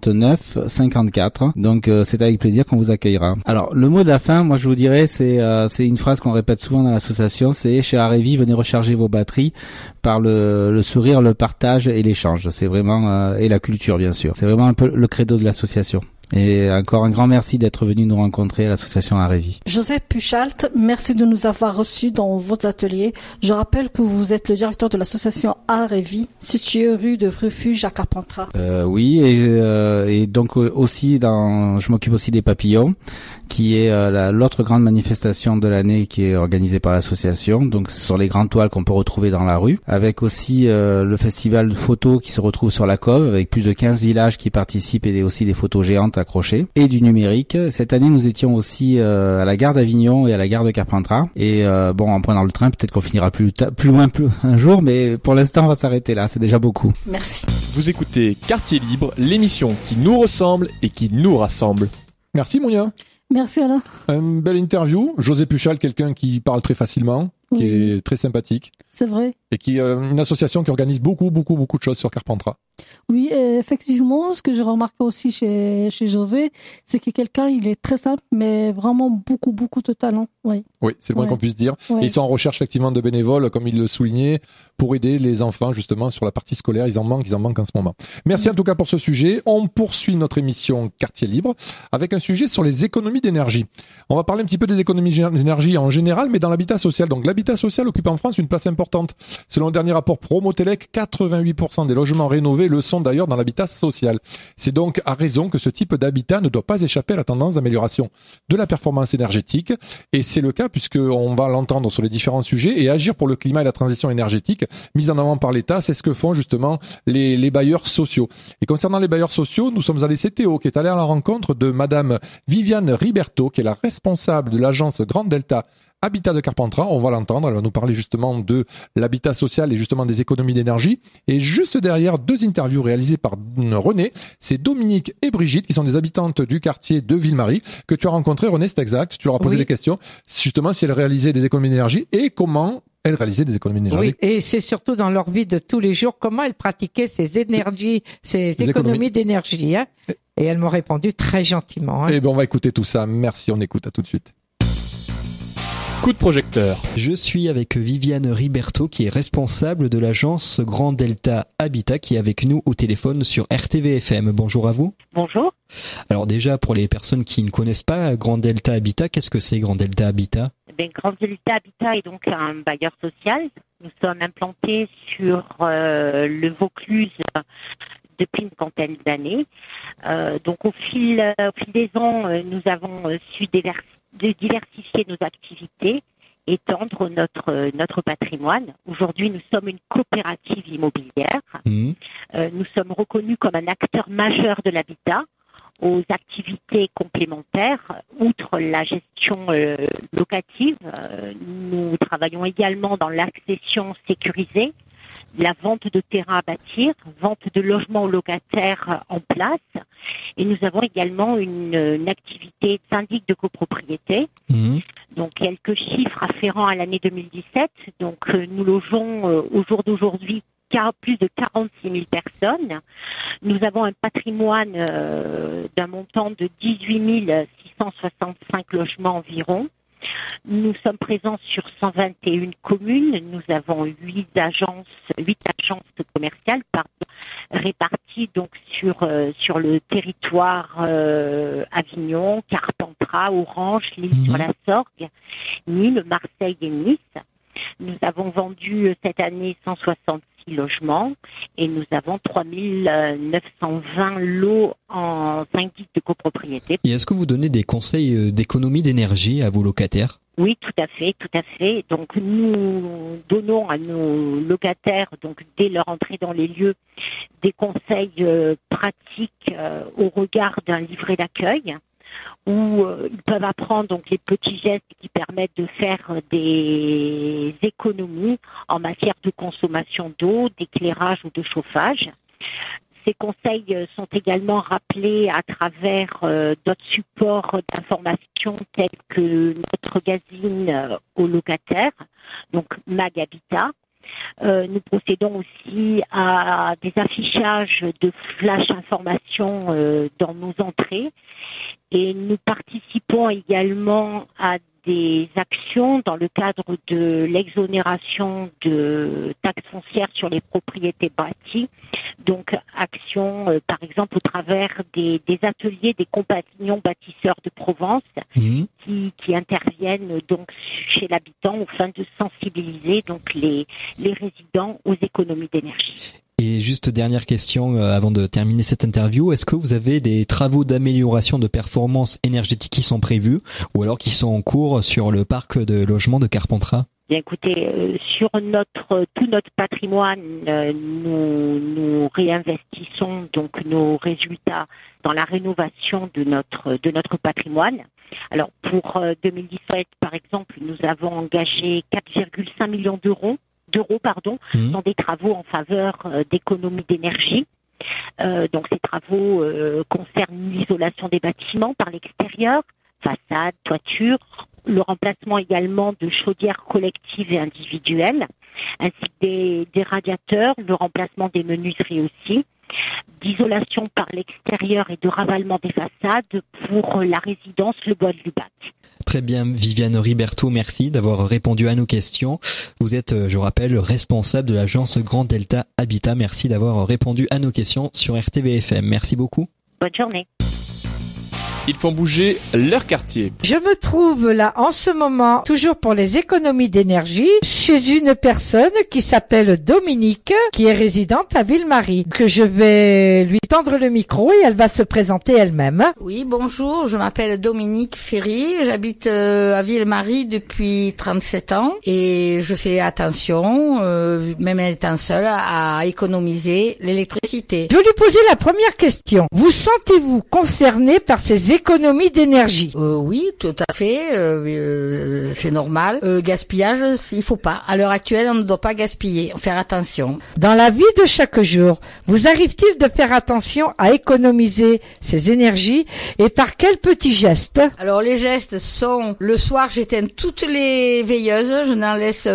69 54. Donc c'est avec plaisir qu'on vous accueillera. Alors le mot de la fin, moi je vous dirais, c'est une phrase qu'on répète souvent dans l'association, c'est chez Arevi, venez recharger vos batteries par le sourire, le partage et l'échange. C'est vraiment et la culture bien sûr. C'est vraiment un peu le credo de l'association. Et encore un grand merci d'être venu nous rencontrer à l'association Arevi. Joseph Puchalt, merci de nous avoir reçus dans votre atelier. Je rappelle que vous êtes le directeur de l'association Arevi, située rue de Refuge à Carpentras. Oui, et donc aussi je m'occupe aussi des papillons, qui est l'autre grande manifestation de l'année qui est organisée par l'association. Donc sur les grandes toiles qu'on peut retrouver dans la rue, avec aussi le festival de photos qui se retrouve sur la Cove, avec plus de 15 villages qui participent et aussi des photos géantes accrochées, et du numérique. Cette année, nous étions aussi à la gare d'Avignon et à la gare de Carpentras. Et en prenant le train, peut-être qu'on finira plus loin un jour, mais pour l'instant, on va s'arrêter là. C'est déjà beaucoup. Merci. Vous écoutez Quartier Libre, l'émission qui nous ressemble et qui nous rassemble. Merci Mounia. Merci Alain. Une belle interview. José Puchal, quelqu'un qui parle très facilement, qui est très sympathique. C'est vrai. Et qui une association qui organise beaucoup de choses sur Carpentras. Oui, effectivement, ce que je remarque aussi chez José, c'est que il est très simple, mais vraiment beaucoup de talent. Oui, c'est le moins qu'on puisse dire. Ouais. Et ils sont en recherche effectivement de bénévoles, comme il le soulignait, pour aider les enfants justement sur la partie scolaire. Ils en manquent en ce moment. Merci en tout cas pour ce sujet. On poursuit notre émission Quartier Libre avec un sujet sur les économies d'énergie. On va parler un petit peu des économies d'énergie en général, mais dans l'habitat social. Donc l'habitat social occupe en France une place importante. Selon le dernier rapport Promotelec, 88% des logements rénovés le sont d'ailleurs dans l'habitat social. C'est donc à raison que ce type d'habitat ne doit pas échapper à la tendance d'amélioration de la performance énergétique. Et c'est le cas puisqu'on va l'entendre sur les différents sujets. Et agir pour le climat et la transition énergétique, mise en avant par l'État, c'est ce que font justement les bailleurs sociaux. Et concernant les bailleurs sociaux, nous sommes allés, c'est Théo qui est allé à la rencontre de madame Viviane Riberto, qui est la responsable de l'agence Grande Delta Habitat de Carpentras. On va l'entendre, elle va nous parler justement de l'habitat social et justement des économies d'énergie. Et juste derrière, deux interviews réalisées par René, c'est Dominique et Brigitte qui sont des habitantes du quartier de Ville-Marie que tu as rencontrées. René, c'est exact, tu leur as posé des questions justement si elles réalisaient des économies d'énergie et comment elles réalisaient des économies d'énergie. Oui, et c'est surtout dans leur vie de tous les jours, comment elles pratiquaient ces économies d'énergie. Hein. Et elles m'ont répondu très gentiment. Hein. Eh bien, on va écouter tout ça. Merci, on écoute, à tout de suite. Coup de projecteur. Je suis avec Viviane Riberto qui est responsable de l'agence Grand Delta Habitat qui est avec nous au téléphone sur RTVFM. Bonjour à vous. Bonjour. Alors déjà pour les personnes qui ne connaissent pas Grand Delta Habitat, qu'est-ce que c'est Grand Delta Habitat ? Grand Delta Habitat est donc un bailleur social. Nous sommes implantés sur le Vaucluse depuis une quinzaine d'années. Donc au fil des ans, nous avons su diversifier nos activités, étendre notre patrimoine. Aujourd'hui, nous sommes une coopérative immobilière. Nous sommes reconnus comme un acteur majeur de l'habitat aux activités complémentaires. Outre la gestion locative, nous travaillons également dans l'accession sécurisée, la vente de terrains à bâtir, vente de logements aux locataires en place. Et nous avons également une activité de syndic de copropriété. Donc, quelques chiffres afférents à l'année 2017. Donc, nous logeons au jour d'aujourd'hui plus de 46 000 personnes. Nous avons un patrimoine d'un montant de 18 665 logements environ. Nous sommes présents sur 121 communes. Nous avons 8 agences commerciales réparties donc sur le territoire Avignon, Carpentras, Orange, l'Île-sur-la-Sorgue, Nîmes, Marseille et Nice. Nous avons vendu cette année 166 logements et nous avons 3 920 lots en syndic de copropriété. Et est-ce que vous donnez des conseils d'économie d'énergie à vos locataires ? Oui, tout à fait. Donc nous donnons à nos locataires, donc dès leur entrée dans les lieux, des conseils pratiques au regard d'un livret d'accueil où ils peuvent apprendre donc les petits gestes qui permettent de faire des économies en matière de consommation d'eau, d'éclairage ou de chauffage. Ces conseils sont également rappelés à travers d'autres supports d'information tels que notre magazine aux locataires, donc Mag Habitat. Nous procédons aussi à des affichages de flash information dans nos entrées et nous participons également à des actions dans le cadre de l'exonération de taxes foncières sur les propriétés bâties. Donc, actions, par exemple, au travers des ateliers des compagnons bâtisseurs de Provence qui interviennent donc chez l'habitant afin de sensibiliser donc les résidents aux économies d'énergie. Et juste dernière question avant de terminer cette interview, est-ce que vous avez des travaux d'amélioration de performance énergétique qui sont prévus ou alors qui sont en cours sur le parc de logement de Carpentras ? Bien écoutez, sur tout notre patrimoine, nous réinvestissons donc nos résultats dans la rénovation de notre patrimoine. Alors pour 2017, par exemple, nous avons engagé 4,5 millions d'euros dans des travaux en faveur d'économie d'énergie. Donc ces travaux concernent l'isolation des bâtiments par l'extérieur, façade, toiture, le remplacement également de chaudières collectives et individuelles, ainsi que des radiateurs, le remplacement des menuiseries aussi, d'isolation par l'extérieur et de ravalement des façades pour la résidence Le Bois de Lubac. Très bien, Viviane Riberto, merci d'avoir répondu à nos questions. Vous êtes, je rappelle, responsable de l'agence Grand Delta Habitat. Merci d'avoir répondu à nos questions sur RTVFM. Merci beaucoup. Bonne journée. Ils font bouger leur quartier. Je me trouve là en ce moment, toujours pour les économies d'énergie, chez une personne qui s'appelle Dominique, qui est résidente à Ville-Marie, que je vais lui tendre le micro et elle va se présenter elle-même. Oui, bonjour, je m'appelle Dominique Ferry, j'habite à Ville-Marie depuis 37 ans et je fais attention, même étant seule, à économiser l'électricité. Je vais lui poser la première question. Vous sentez-vous concerné par ces économies d'énergie? Oui, tout à fait, c'est normal. Gaspillage, il faut pas. À l'heure actuelle, on ne doit pas gaspiller, faire attention. Dans la vie de chaque jour, vous arrive-t-il de faire attention à économiser ces énergies et par quels petits gestes? Alors les gestes sont, le soir j'éteins toutes les veilleuses, je n'en laisse,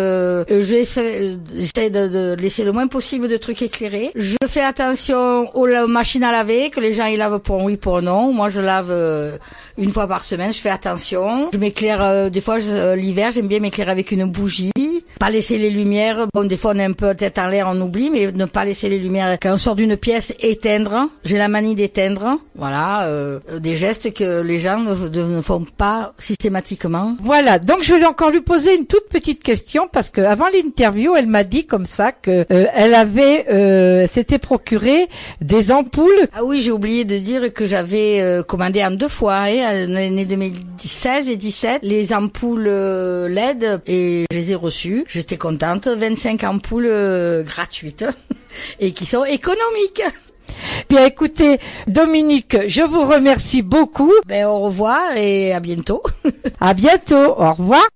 j'essaie de laisser le moins possible de trucs éclairés. Je fais attention aux machines à laver, que les gens ils lavent pour oui, pour non. Moi je lave une fois par semaine, je fais attention. Je m'éclaire, des fois l'hiver j'aime bien m'éclairer avec une bougie, pas laisser les lumières, bon des fois on est un peu tête en l'air, on oublie, mais ne pas laisser les lumières. Quand on sort d'une pièce, éteindre, j'ai la manie d'éteindre, voilà, des gestes que les gens ne font pas systématiquement. Voilà, donc je vais encore lui poser une toute petite question parce que avant l'interview, elle m'a dit comme ça que elle avait s'était procuré des ampoules. Ah oui, j'ai oublié de dire que j'avais commandé en 2 fois, l'année 2016 et 17, les ampoules LED et je les ai reçues. J'étais contente, 25 ampoules gratuites et qui sont économiques. Bien écoutez, Dominique, je vous remercie beaucoup. Au revoir et à bientôt. À bientôt, au revoir.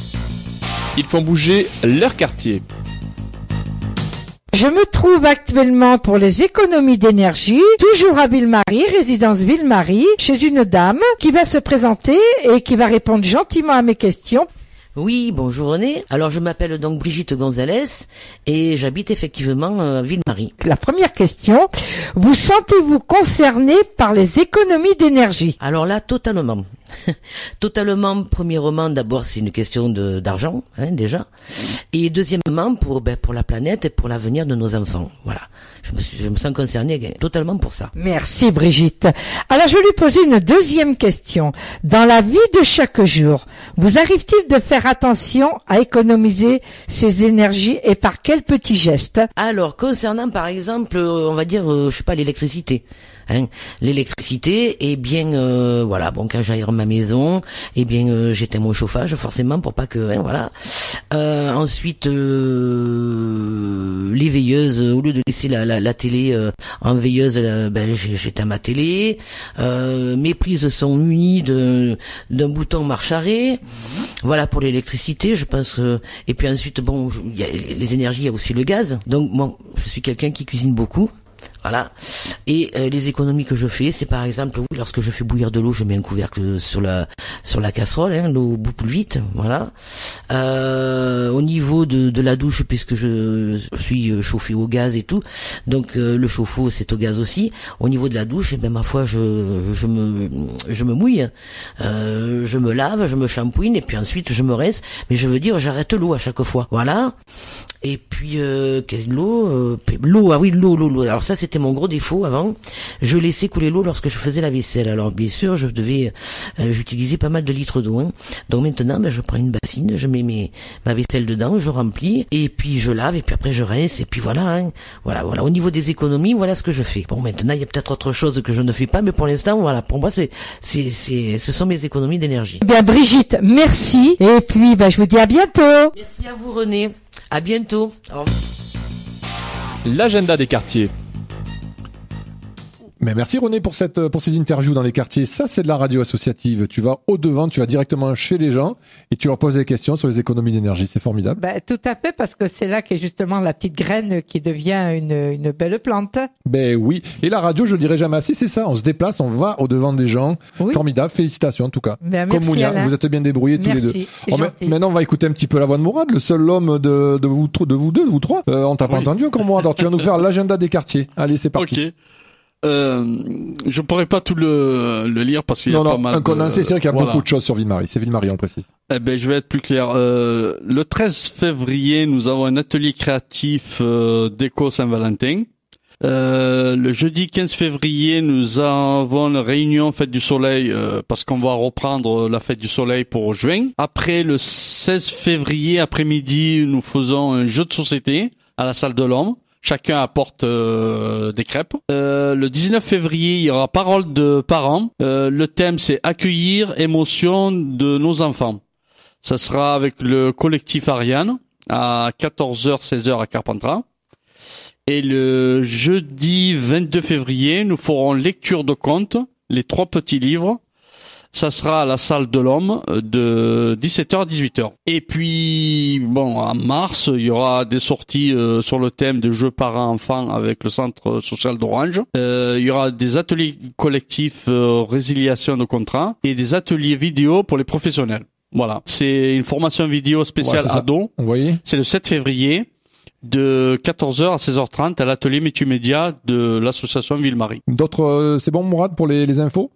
Ils font bouger leur quartier. Je me trouve actuellement pour les économies d'énergie, toujours à Ville-Marie, résidence Ville-Marie, chez une dame qui va se présenter et qui va répondre gentiment à mes questions. Oui, bonjour René. Alors je m'appelle donc Brigitte Gonzalez et j'habite effectivement à Ville-Marie. La première question, vous sentez-vous concerné par les économies d'énergie? Alors là, totalement. Totalement, premièrement, d'abord c'est une question d'argent, déjà. Et deuxièmement, pour la planète et pour l'avenir de nos enfants. Voilà. Je me sens concernée totalement pour ça. Merci Brigitte. Alors je vais lui poser une deuxième question. Dans la vie de chaque jour, vous arrive-t-il de faire attention à économiser ces énergies et par quels petits gestes? Alors, concernant par exemple, on va dire, je sais pas, l'électricité. L'électricité, eh bien, voilà, bon, quand j'aère ma maison, eh bien, j'éteins mon chauffage, forcément, pour pas que, voilà. Ensuite, les veilleuses, au lieu de laisser la télé en veilleuse, j'éteins ma télé. Mes prises sont munies d'un bouton marche-arrêt. Voilà pour l'électricité, je pense que... Et puis ensuite, bon, il y a les énergies, il y a aussi le gaz. Donc, bon, je suis quelqu'un qui cuisine beaucoup. Voilà. Et les économies que je fais, c'est par exemple, lorsque je fais bouillir de l'eau, je mets un couvercle sur la casserole, l'eau bout plus vite, voilà. Au niveau de la douche, puisque je suis chauffé au gaz et tout, donc le chauffe-eau c'est au gaz aussi. Au niveau de la douche, ma foi, je me mouille, je me lave, je me shampooine et puis ensuite je me rince. Mais je veux dire, j'arrête l'eau à chaque fois, voilà. Et puis l'eau. Alors ça c'était mon gros défaut avant. Je laissais couler l'eau lorsque je faisais la vaisselle. Alors bien sûr, j'utilisais pas mal de litres d'eau. Donc maintenant, je prends une bassine, je mets ma vaisselle dedans, je remplis et puis je lave et puis après je rince et puis voilà. Voilà. Au niveau des économies, voilà ce que je fais. Bon, maintenant il y a peut-être autre chose que je ne fais pas, mais pour l'instant, voilà, pour moi ce sont mes économies d'énergie. Bien Brigitte, merci et puis je vous dis à bientôt. Merci à vous René. À bientôt. Au revoir. L'agenda des quartiers. Mais merci René pour ces interviews dans les quartiers. Ça, c'est de la radio associative. Tu vas au-devant, tu vas directement chez les gens et tu leur poses des questions sur les économies d'énergie. C'est formidable. Tout à fait, parce que c'est là qu'est justement la petite graine qui devient une belle plante. Oui. Et la radio, je le dirais jamais assez, c'est ça. On se déplace, on va au-devant des gens. Oui. Formidable. Félicitations, en tout cas. Merci, comme Mounia, Alain. vous êtes bien débrouillés tous les deux. Maintenant, on va écouter un petit peu la voix de Mourad, le seul homme de vous deux, de vous trois. On t'a pas entendu encore, Mourad. Alors, tu vas nous faire l'agenda des quartiers. Allez, c'est parti. Ok. Je pourrais pas tout le lire parce qu'il y a pas mal. Un condensé, c'est vrai qu'il y a beaucoup de choses sur Ville-Marie. C'est Ville-Marie, on le précise. Je vais être plus clair. Le 13 février, nous avons un atelier créatif déco Saint-Valentin. Le jeudi 15 février, nous avons une réunion Fête du Soleil parce qu'on va reprendre la Fête du Soleil pour juin. Après, le 16 février après-midi, nous faisons un jeu de société à la salle de l'Homme. Chacun apporte des crêpes. Le 19 février, il y aura parole de parents. Le thème, c'est accueillir émotion de nos enfants. Ça sera avec le collectif Ariane à 14h, 16h à Carpentras. Et le jeudi 22 février, nous ferons lecture de contes, les 3 petits livres. Ça sera à la salle de l'Homme de 17h à 18h. Et puis, en mars, il y aura des sorties sur le thème de jeux parents-enfants avec le centre social d'Orange. Il y aura des ateliers collectifs résiliation de contrats et des ateliers vidéo pour les professionnels. Voilà, c'est une formation vidéo spéciale ado. C'est le 7 février. De 14h à 16h30 à l'atelier multimédia de l'association Ville-Marie. D'autres, c'est bon Mourad pour les infos?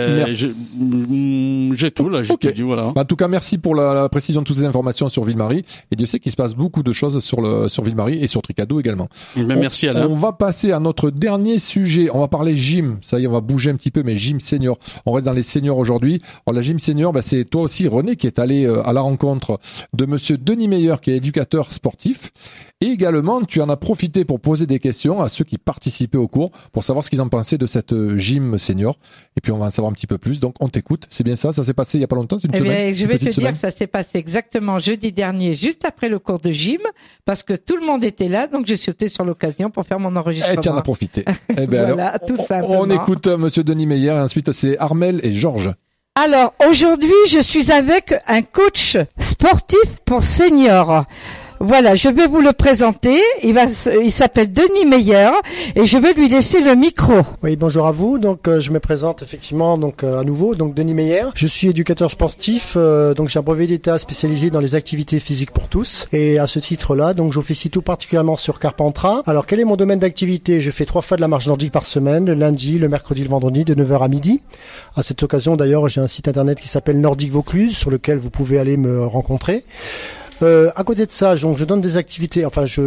J'ai tout là, j'ai tout dit, voilà. En tout cas, merci pour la précision de toutes ces informations sur Ville-Marie. Et Dieu sait qu'il se passe beaucoup de choses sur Ville-Marie et sur Tricadou également. Merci Alain. On va passer à notre dernier sujet. On va parler gym. Ça y est, on va bouger un petit peu, mais gym senior. On reste dans les seniors aujourd'hui. Alors la gym senior, c'est toi aussi René qui est allé à la rencontre de monsieur Denis Meyer qui est éducateur sportif. Et également, tu en as profité pour poser des questions à ceux qui participaient au cours pour savoir ce qu'ils en pensaient de cette gym senior. Et puis on va en savoir un petit peu plus. Donc on t'écoute. C'est bien ça? Ça s'est passé il y a pas longtemps? C'est une semaine? Je vais te dire que ça s'est passé exactement jeudi dernier, juste après le cours de gym, parce que tout le monde était là, donc j'ai sauté sur l'occasion pour faire mon enregistrement. Et tu en as profité. Voilà, alors, tout simplement. On écoute monsieur Denis Meyer et ensuite c'est Armel et Georges. Alors aujourd'hui, je suis avec un coach sportif pour seniors. Voilà, je vais vous le présenter. Il s'appelle Denis Meyer et je vais lui laisser le micro. Oui, bonjour à vous. Donc, je me présente effectivement à nouveau. Donc, Denis Meyer. Je suis éducateur sportif. Donc, j'ai un brevet d'État spécialisé dans les activités physiques pour tous. Et à ce titre-là, donc, j'officie tout particulièrement sur Carpentras. Alors, quel est mon domaine d'activité? Je fais 3 fois de la marche nordique par semaine, le lundi, le mercredi, le vendredi, de 9h à midi. À cette occasion, d'ailleurs, j'ai un site internet qui s'appelle Nordique Vaucluse, sur lequel vous pouvez aller me rencontrer. À côté de ça, donc, je donne des activités,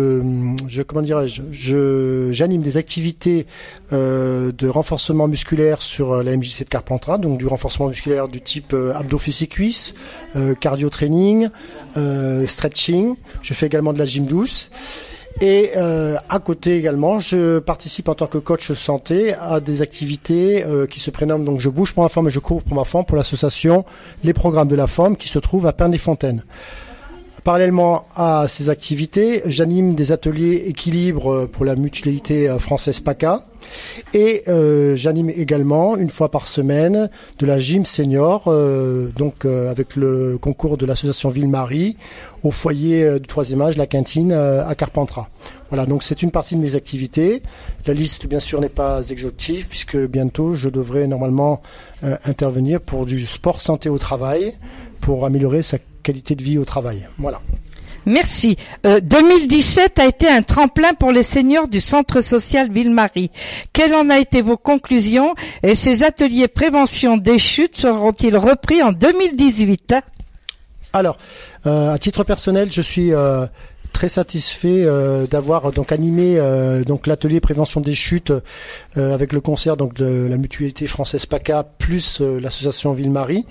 j'anime des activités de renforcement musculaire sur la MJC de Carpentras, donc du renforcement musculaire du type abdos fessiers cuisses, cardio training, stretching. Je fais également de la gym douce. Et à côté également, je participe en tant que coach santé à des activités qui se prénomment donc je bouge pour ma femme et je cours pour ma femme pour l'association Les Programmes de la Femme qui se trouve à Pernes-les-Fontaines. Parallèlement à ces activités, j'anime des ateliers équilibre pour la mutualité française PACA et j'anime également une fois par semaine de la gym senior avec le concours de l'association Ville-Marie au foyer du 3e âge, la cantine à Carpentras. Voilà, donc c'est une partie de mes activités. La liste bien sûr n'est pas exhaustive puisque bientôt je devrais normalement intervenir pour du sport santé au travail pour améliorer sa qualité de vie au travail. Voilà. Merci. 2017 a été un tremplin pour les seniors du centre social Ville-Marie. Quelles en a été vos conclusions et ces ateliers prévention des chutes seront-ils repris en 2018? Alors, à titre personnel, je suis très satisfait d'avoir donc animé donc l'atelier prévention des chutes avec le concert donc de la mutualité française PACA plus l'association Ville-Marie.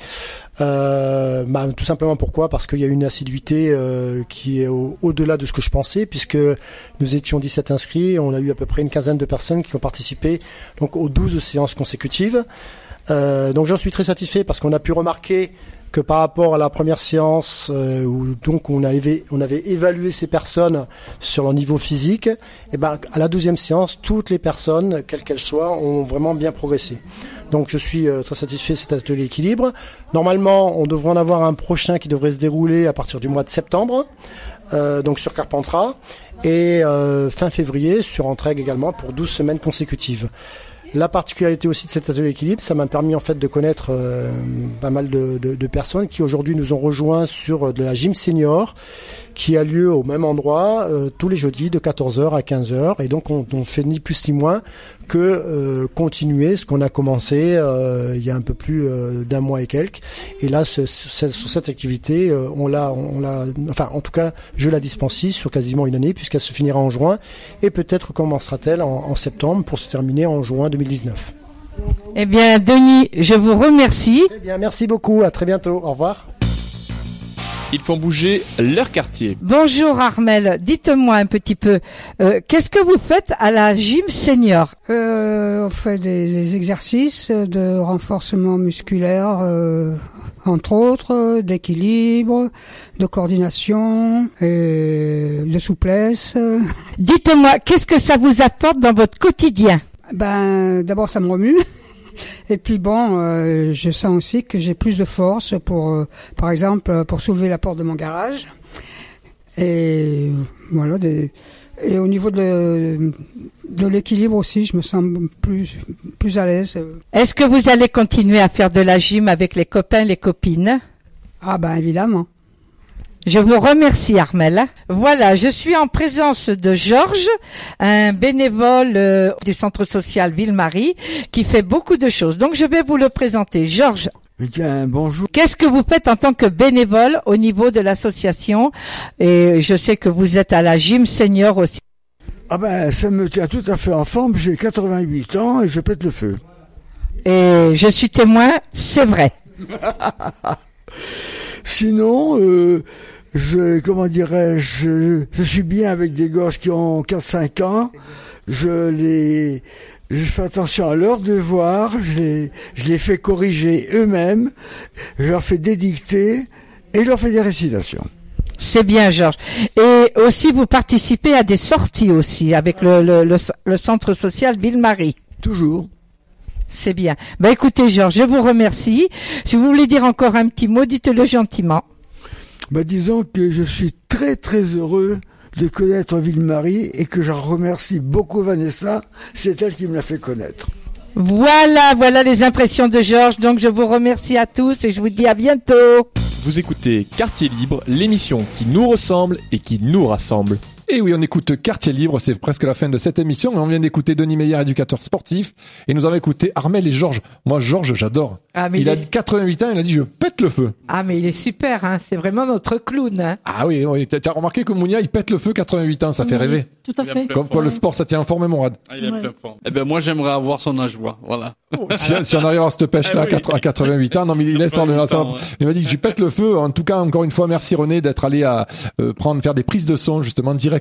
Tout simplement pourquoi? Parce qu'il y a une assiduité qui est au-delà de ce que je pensais, puisque nous étions 17 inscrits, on a eu à peu près une quinzaine de personnes qui ont participé donc aux 12 séances consécutives. Donc j'en suis très satisfait parce qu'on a pu remarquer que par rapport à la première séance où donc on avait évalué ces personnes sur leur niveau physique, et à la 12e séance, toutes les personnes, quelles qu'elles soient, ont vraiment bien progressé. Donc je suis très satisfait de cet atelier équilibre. Normalement, on devrait en avoir un prochain qui devrait se dérouler à partir du mois de septembre, donc sur Carpentras, et fin février sur Entraigues également pour 12 semaines consécutives. La particularité aussi de cet atelier équilibre, ça m'a permis en fait de connaître pas mal de personnes qui aujourd'hui nous ont rejoints sur de la gym senior qui a lieu au même endroit tous les jeudis de 14h à 15h et donc on fait ni plus ni moins que continuer ce qu'on a commencé il y a un peu plus d'un mois et quelques. Et là sur cette activité enfin en tout cas je la dispense sur quasiment une année puisqu'elle se finira en juin et peut-être commencera-t-elle en septembre pour se terminer en juin 2019. Eh bien Denis, je vous remercie. Eh bien merci beaucoup, à très bientôt, au revoir. Ils font bouger leur quartier. Bonjour Armel, dites-moi un petit peu, qu'est-ce que vous faites à la gym senior? On fait des exercices de renforcement musculaire, entre autres, d'équilibre, de coordination, de souplesse. Dites-moi, qu'est-ce que ça vous apporte dans votre quotidien? D'abord ça me remue. Et puis je sens aussi que j'ai plus de force pour, par exemple, pour soulever la porte de mon garage. Et voilà. Et au niveau de l'équilibre aussi, je me sens plus à l'aise. Est-ce que vous allez continuer à faire de la gym avec les copains, les copines? Ah évidemment. Je vous remercie Armel. Voilà, je suis en présence de Georges, un bénévole du centre social Ville-Marie qui fait beaucoup de choses. Donc je vais vous le présenter. Georges. Bien, bonjour. Qu'est-ce que vous faites en tant que bénévole au niveau de l'association? Et je sais que vous êtes à la gym senior aussi. Ça me tient tout à fait en forme. J'ai 88 ans et je pète le feu. Et je suis témoin, c'est vrai. Sinon, je suis bien avec des gosses qui ont 4-5 ans. Je fais attention à leurs devoirs. Je les fais corriger eux-mêmes. Je leur fais des dictées et je leur fais des récitations. C'est bien, Georges. Et aussi, vous participez à des sorties aussi avec le centre social Ville-Marie. Toujours. C'est bien. Écoutez, Georges, je vous remercie. Si vous voulez dire encore un petit mot, dites-le gentiment. Disons que je suis très très heureux de connaître Ville-Marie et que j'en remercie beaucoup Vanessa. C'est elle qui me l'a fait connaître. Voilà les impressions de Georges. Donc je vous remercie à tous et je vous dis à bientôt. Vous écoutez Quartier Libre, l'émission qui nous ressemble et qui nous rassemble. Et oui, on écoute Quartier Libre, c'est presque la fin de cette émission. Et on vient d'écouter Denis Meyer, éducateur sportif. Et nous avons écouté Armel et Georges. Moi, Georges, j'adore. Il a 88 ans, il a dit je pète le feu. Mais il est super, hein. C'est vraiment notre clown. Hein. Ah oui, t'as remarqué que Mounia, il pète le feu 88 ans, ça fait rêver. Tout à fait. Comme quoi le sport, ça tient en forme, Mourad. Il est plein forme. Moi, j'aimerais avoir son âge, voilà. Si on arrive à cette pêche-là à 88 ans, non mais il laisse il m'a dit que je pète le feu. En tout cas, encore une fois, merci René d'être allé faire des prises de son, justement, direct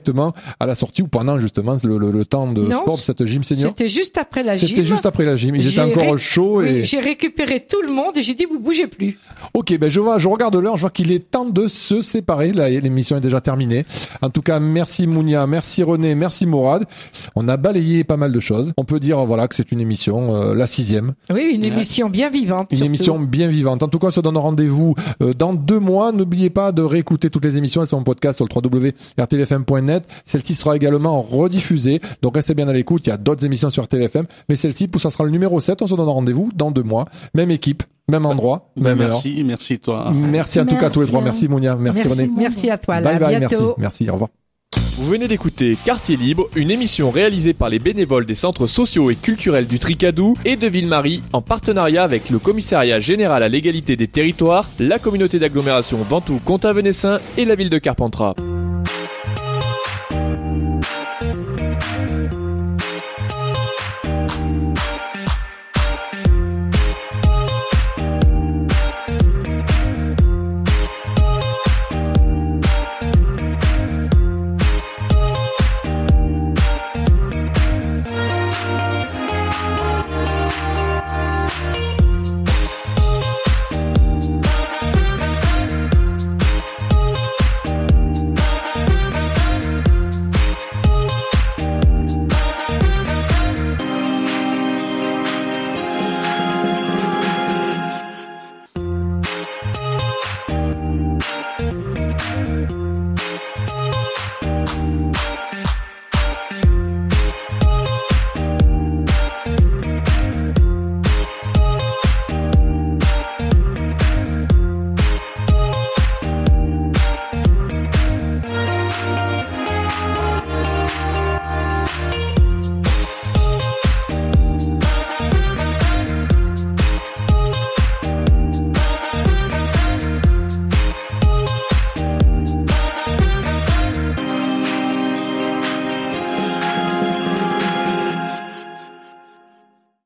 directement à la sortie ou pendant justement le temps de sport de cette gym senior? C'était juste après la gym. C'était juste après la gym. Ils étaient encore chauds et... J'ai récupéré tout le monde et j'ai dit, vous bougez plus. Ok, je regarde l'heure, je vois qu'il est temps de se séparer. Là, l'émission est déjà terminée. En tout cas, merci Mounia, merci René, merci Mourad. On a balayé pas mal de choses. On peut dire, que c'est une émission, la 6e. Oui, une émission bien vivante. Une émission bien vivante. En tout cas, on se donne rendez-vous dans 2 mois. N'oubliez pas de réécouter toutes les émissions. Elles sont en podcast sur le www.rtvfm.net. Celle-ci sera également rediffusée. Donc, restez bien à l'écoute. Il y a d'autres émissions sur RTVFM. Mais celle-ci, ça sera le numéro 7. On se donne rendez-vous dans 2 mois. Même équipe, même endroit, même heure. Merci toi. Merci en tout cas à tous les 3. Merci Mounia. Merci René. Merci à toi. Bye bye. Bientôt. Merci. Au revoir. Vous venez d'écouter Quartier Libre, une émission réalisée par les bénévoles des centres sociaux et culturels du Tricadou et de Ville-Marie en partenariat avec le Commissariat Général à l'Égalité des Territoires, la communauté d'agglomération Ventoux-Comtat-Venessin et la ville de Carpentras.